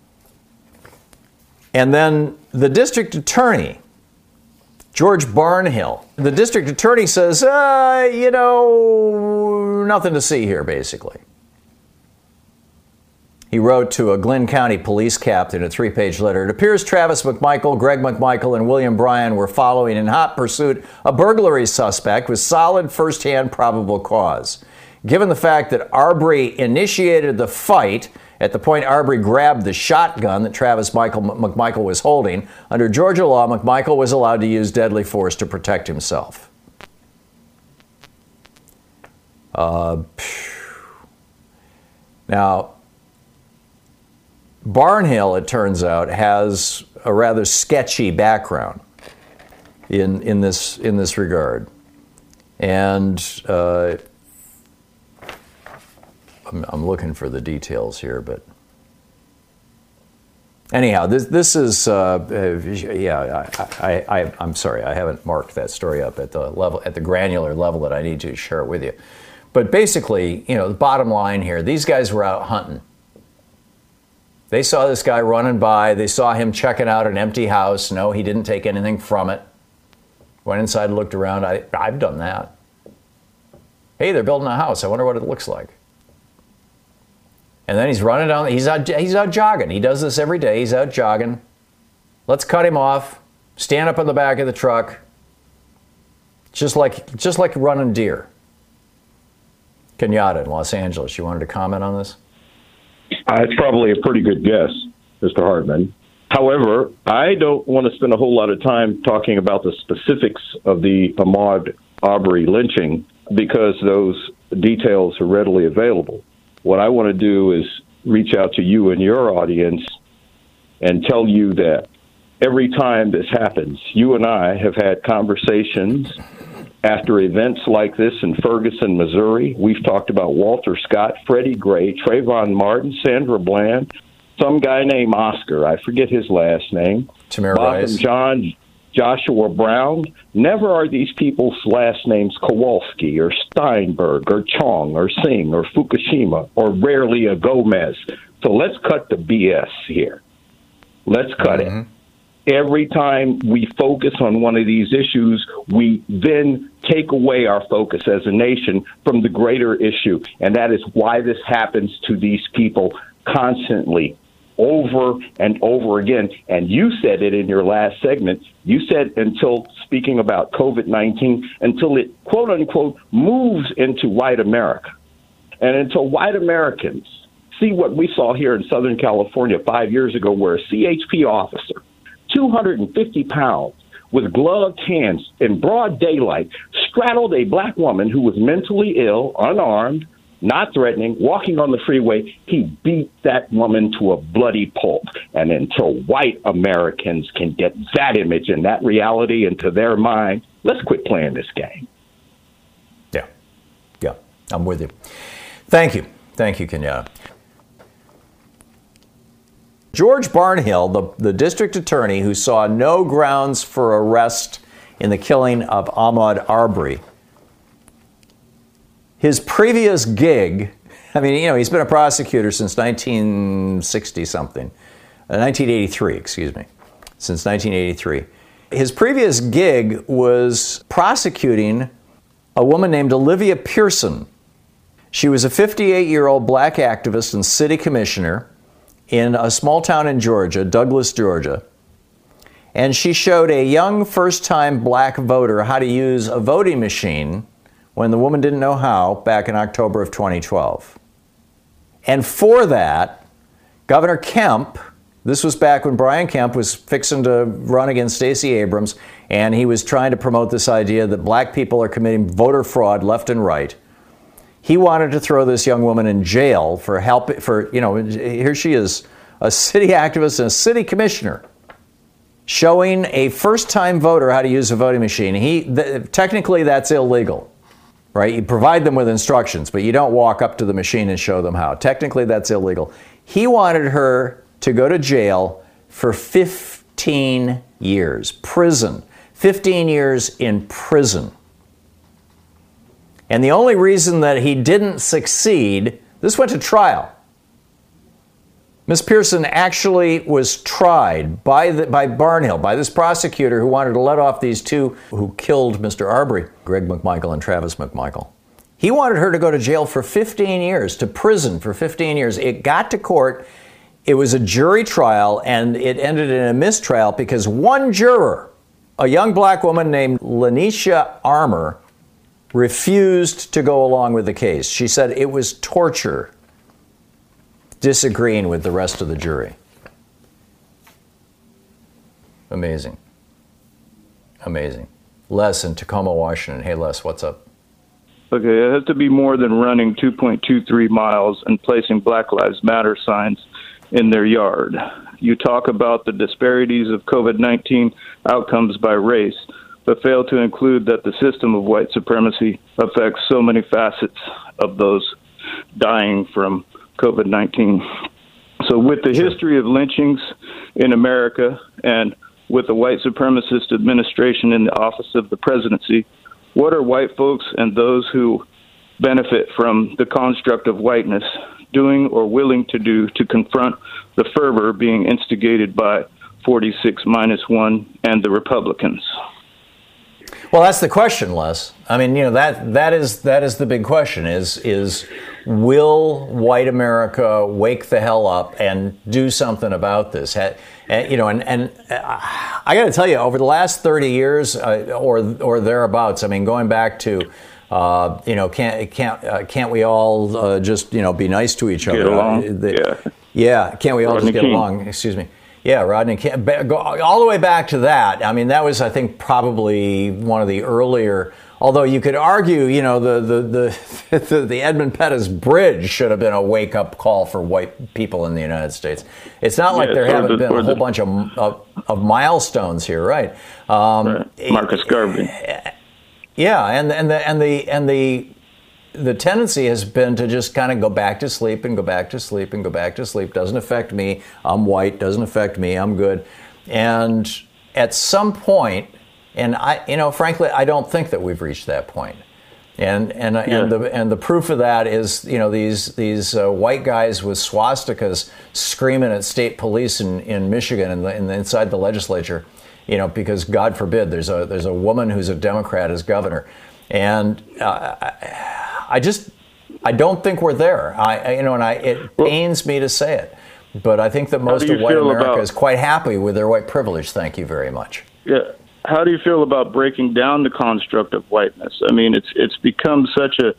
And then the district attorney, George Barnhill, the district attorney says, nothing to see here, basically. He wrote to a Glynn County police captain a 3-page letter. It appears Travis McMichael, Greg McMichael, and William Bryan were following in hot pursuit a burglary suspect with solid first-hand probable cause. Given the fact that Arbery initiated the fight at the point Arbery grabbed the shotgun that Travis McMichael was holding, under Georgia law, McMichael was allowed to use deadly force to protect himself. Now, Barnhill, it turns out, has a rather sketchy background in this regard, and I'm looking for the details here, but anyhow, this is I'm sorry, I haven't marked that story up at the granular level that I need to share it with you. But basically, the bottom line here, these guys were out hunting. They saw this guy running by. They saw him checking out an empty house. No, he didn't take anything from it. Went inside and looked around. I've done that. Hey, they're building a house. I wonder what it looks like. And then he's running down. He's out jogging. He does this every day. He's out jogging. Let's cut him off. Stand up on the back of the truck. Just like running deer. Kenyatta in Los Angeles. You wanted to comment on this? It's probably a pretty good guess, Mr. Hartman. However, I don't want to spend a whole lot of time talking about the specifics of the Ahmaud Arbery lynching because those details are readily available. What I want to do is reach out to you and your audience and tell you that every time this happens, you and I have had conversations after events like this in Ferguson, Missouri. We've talked about Walter Scott, Freddie Gray, Trayvon Martin, Sandra Bland, some guy named Oscar. I forget his last name. Tamir Bob Rice. and John, Joshua Brown. Never are these people's last names Kowalski or Steinberg or Chong or Singh or Fukushima or rarely a Gomez. So let's cut the BS here. Let's cut it. Every time we focus on one of these issues, we then take away our focus as a nation from the greater issue. And that is why this happens to these people constantly, over and over again. And you said it in your last segment. You said until, speaking about COVID-19, until it, quote unquote, moves into white America. And until white Americans see what we saw here in Southern California 5 years ago, where a CHP officer, 250 pounds, with gloved hands in broad daylight, straddled a black woman who was mentally ill, unarmed, not threatening, walking on the freeway. He beat that woman to a bloody pulp. And until white Americans can get that image and that reality into their mind, let's quit playing this game. Yeah, I'm with you. Thank you, Kenyatta. George Barnhill, the district attorney who saw no grounds for arrest in the killing of Ahmaud Arbery, his previous gig, he's been a prosecutor since 1960-something, 1983, excuse me, since 1983. His previous gig was prosecuting a woman named Olivia Pearson. She was a 58-year-old black activist and city commissioner in a small town in Georgia, Douglas, Georgia. And she showed a young first-time black voter how to use a voting machine when the woman didn't know how back in October of 2012. And for that, Governor Kemp, this was back when Brian Kemp was fixing to run against Stacey Abrams, and he was trying to promote this idea that black people are committing voter fraud left and right. He wanted to throw this young woman in jail for here she is, a city activist and a city commissioner. showing a first-time voter how to use a voting machine. Technically, that's illegal, right? You provide them with instructions, but you don't walk up to the machine and show them how. Technically, that's illegal. He wanted her to go to jail for 15 years, prison, 15 years in prison. And the only reason that he didn't succeed, this went to trial. Ms. Pearson actually was tried by Barnhill, by this prosecutor who wanted to let off these two who killed Mr. Arbery, Greg McMichael and Travis McMichael. He wanted her to go to jail for 15 years, to prison for 15 years. It got to court. It was a jury trial, and it ended in a mistrial because one juror, a young black woman named Lanisha Armour, refused to go along with the case. She said it was torture, disagreeing with the rest of the jury. Amazing. Amazing. Les in Tacoma, Washington. Hey, Les, what's up? Okay, it has to be more than running 2.23 miles and placing Black Lives Matter signs in their yard. You talk about the disparities of COVID-19 outcomes by race, but fail to include that the system of white supremacy affects so many facets of those dying from COVID-19. So with the history of lynchings in America and with the white supremacist administration in the office of the presidency, what are white folks and those who benefit from the construct of whiteness doing or willing to do to confront the fervor being instigated by 46-1 and the Republicans? Well, that's the question, Les. I mean, that is the big question is will white America wake the hell up and do something about this? And I got to tell you, over the last 30 years or thereabouts, I mean, going back to can't we all just be nice to each other? Get along. Yeah. Can't we all Rodney just get King. along? Excuse me. Yeah, Rodney King. Go all the way back to that. I mean, that was, I think, probably one of the earlier. Although you could argue, the Edmund Pettus Bridge should have been a wake-up call for white people in the United States. It's not like there haven't been a whole bunch of milestones here, right? Marcus Garvey. Yeah, and the tendency has been to just kind of go back to sleep and go back to sleep and go back to sleep. Doesn't affect me. I'm white. Doesn't affect me. I'm good. And at some point, and frankly, I don't think that we've reached that point. And the proof of that is, these white guys with swastikas screaming at state police in Michigan and inside the legislature, because God forbid there's a woman who's a Democrat as governor, and I don't think we're there. It pains me to say it, but I think that most of white America is quite happy with their white privilege. Thank you very much. Yeah. How do you feel about breaking down the construct of whiteness? I mean, it's become such a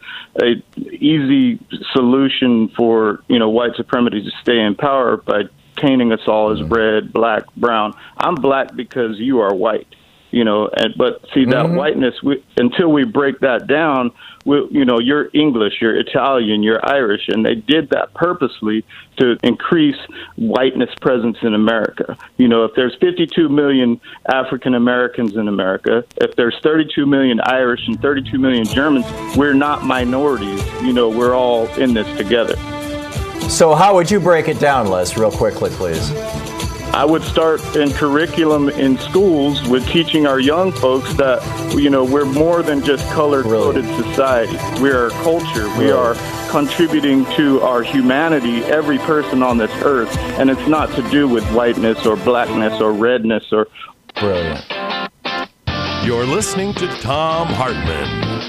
easy solution for white supremacy to stay in power by painting us all as red, black, brown. I'm black because you are white. But see that whiteness, until we break that down, you're English, you're Italian, you're Irish, and they did that purposely to increase whiteness presence in America. If there's 52 million African Americans in America, if there's 32 million Irish and 32 million Germans, we're not minorities. We're all in this together. So how would you break it down, Les, real quickly, please? I would start in curriculum in schools with teaching our young folks that, we're more than just color-coded society. We are a culture. We are contributing to our humanity, every person on this earth, and it's not to do with whiteness or blackness or redness or... Brilliant. You're listening to Thom Hartmann.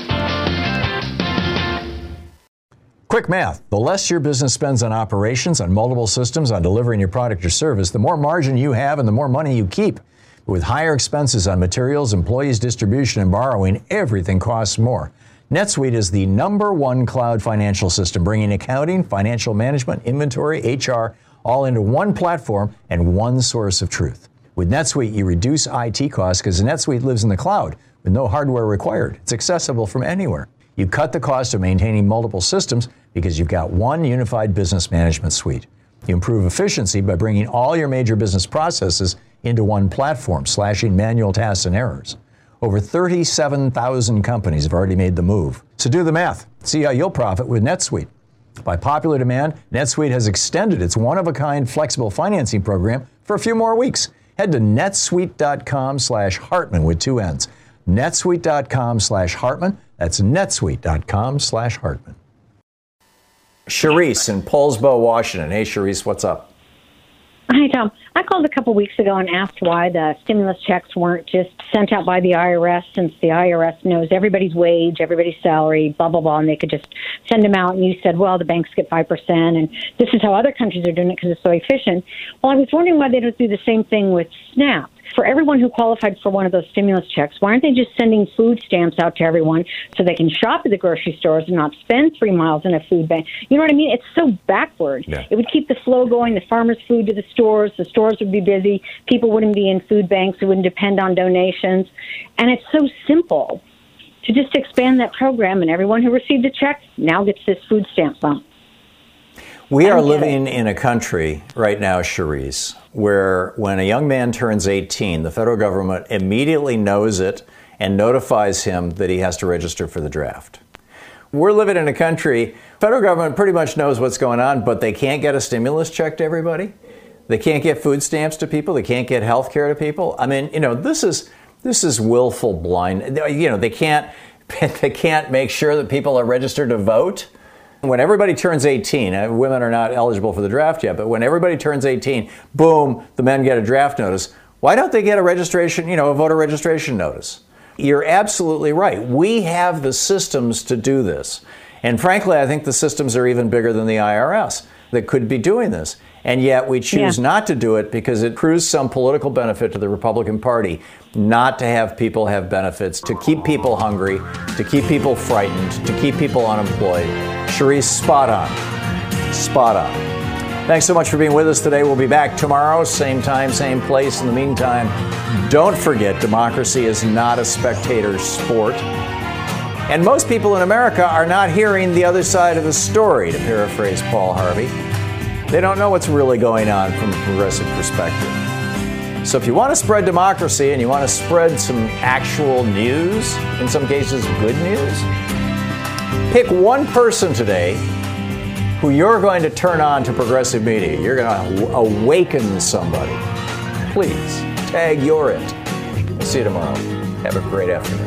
Quick math. The less your business spends on operations, on multiple systems, on delivering your product or service, the more margin you have and the more money you keep. With higher expenses on materials, employees, distribution, and borrowing, everything costs more. NetSuite is the #1 cloud financial system, bringing accounting, financial management, inventory, HR, all into one platform and one source of truth. With NetSuite, you reduce IT costs because NetSuite lives in the cloud with no hardware required. It's accessible from anywhere. You cut the cost of maintaining multiple systems because you've got one unified business management suite. You improve efficiency by bringing all your major business processes into one platform, slashing manual tasks and errors. Over 37,000 companies have already made the move. So do the math. See how you'll profit with NetSuite. By popular demand, NetSuite has extended its one-of-a-kind flexible financing program for a few more weeks. Head to netsuite.com/Hartman with 2 N's. netsuite.com/Hartman. That's netsuite.com/Hartman. Charisse in Paulsbo, Washington. Hey, Charisse, what's up? Hi, Tom. I called a couple weeks ago and asked why the stimulus checks weren't just sent out by the IRS, since the IRS knows everybody's wage, everybody's salary, blah, blah, blah, and they could just send them out. And you said, well, the banks get 5%, and this is how other countries are doing it because it's so efficient. Well, I was wondering why they don't do the same thing with SNAP. For everyone who qualified for one of those stimulus checks, why aren't they just sending food stamps out to everyone so they can shop at the grocery stores and not spend 3 miles in a food bank? You know what I mean? It's so backward. Yeah. It would keep the flow going, the farmers' food to the stores would be busy, people wouldn't be in food banks, who wouldn't depend on donations. And it's so simple to just expand that program, and everyone who received a check now gets this food stamp bump. We are living in a country right now, Charisse, where when a young man turns 18, the federal government immediately knows it and notifies him that he has to register for the draft. We're living in a country, federal government pretty much knows what's going on, but they can't get a stimulus check to everybody. They can't get food stamps to people. They can't get health care to people. I mean, this is willful blind. They can't make sure that people are registered to vote. When everybody turns 18, women are not eligible for the draft yet, but when everybody turns 18, boom, the men get a draft notice. Why don't they get a registration, a voter registration notice? You're absolutely right. We have the systems to do this. And frankly, I think the systems are even bigger than the IRS that could be doing this. And yet we choose not to do it because it accrues some political benefit to the Republican Party not to have people have benefits, to keep people hungry, to keep people frightened, to keep people unemployed. Charisse, spot on. Spot on. Thanks so much for being with us today. We'll be back tomorrow, same time, same place. In the meantime, don't forget, democracy is not a spectator sport. And most people in America are not hearing the other side of the story, to paraphrase Paul Harvey. They don't know what's really going on from a progressive perspective. So if you want to spread democracy and you want to spread some actual news, in some cases good news, pick one person today who you're going to turn on to progressive media. You're going to awaken somebody. Please, tag you're it. See you tomorrow. Have a great afternoon.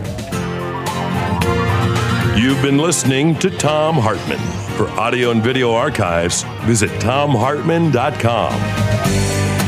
You've been listening to Thom Hartmann. For audio and video archives, visit thomhartmann.com.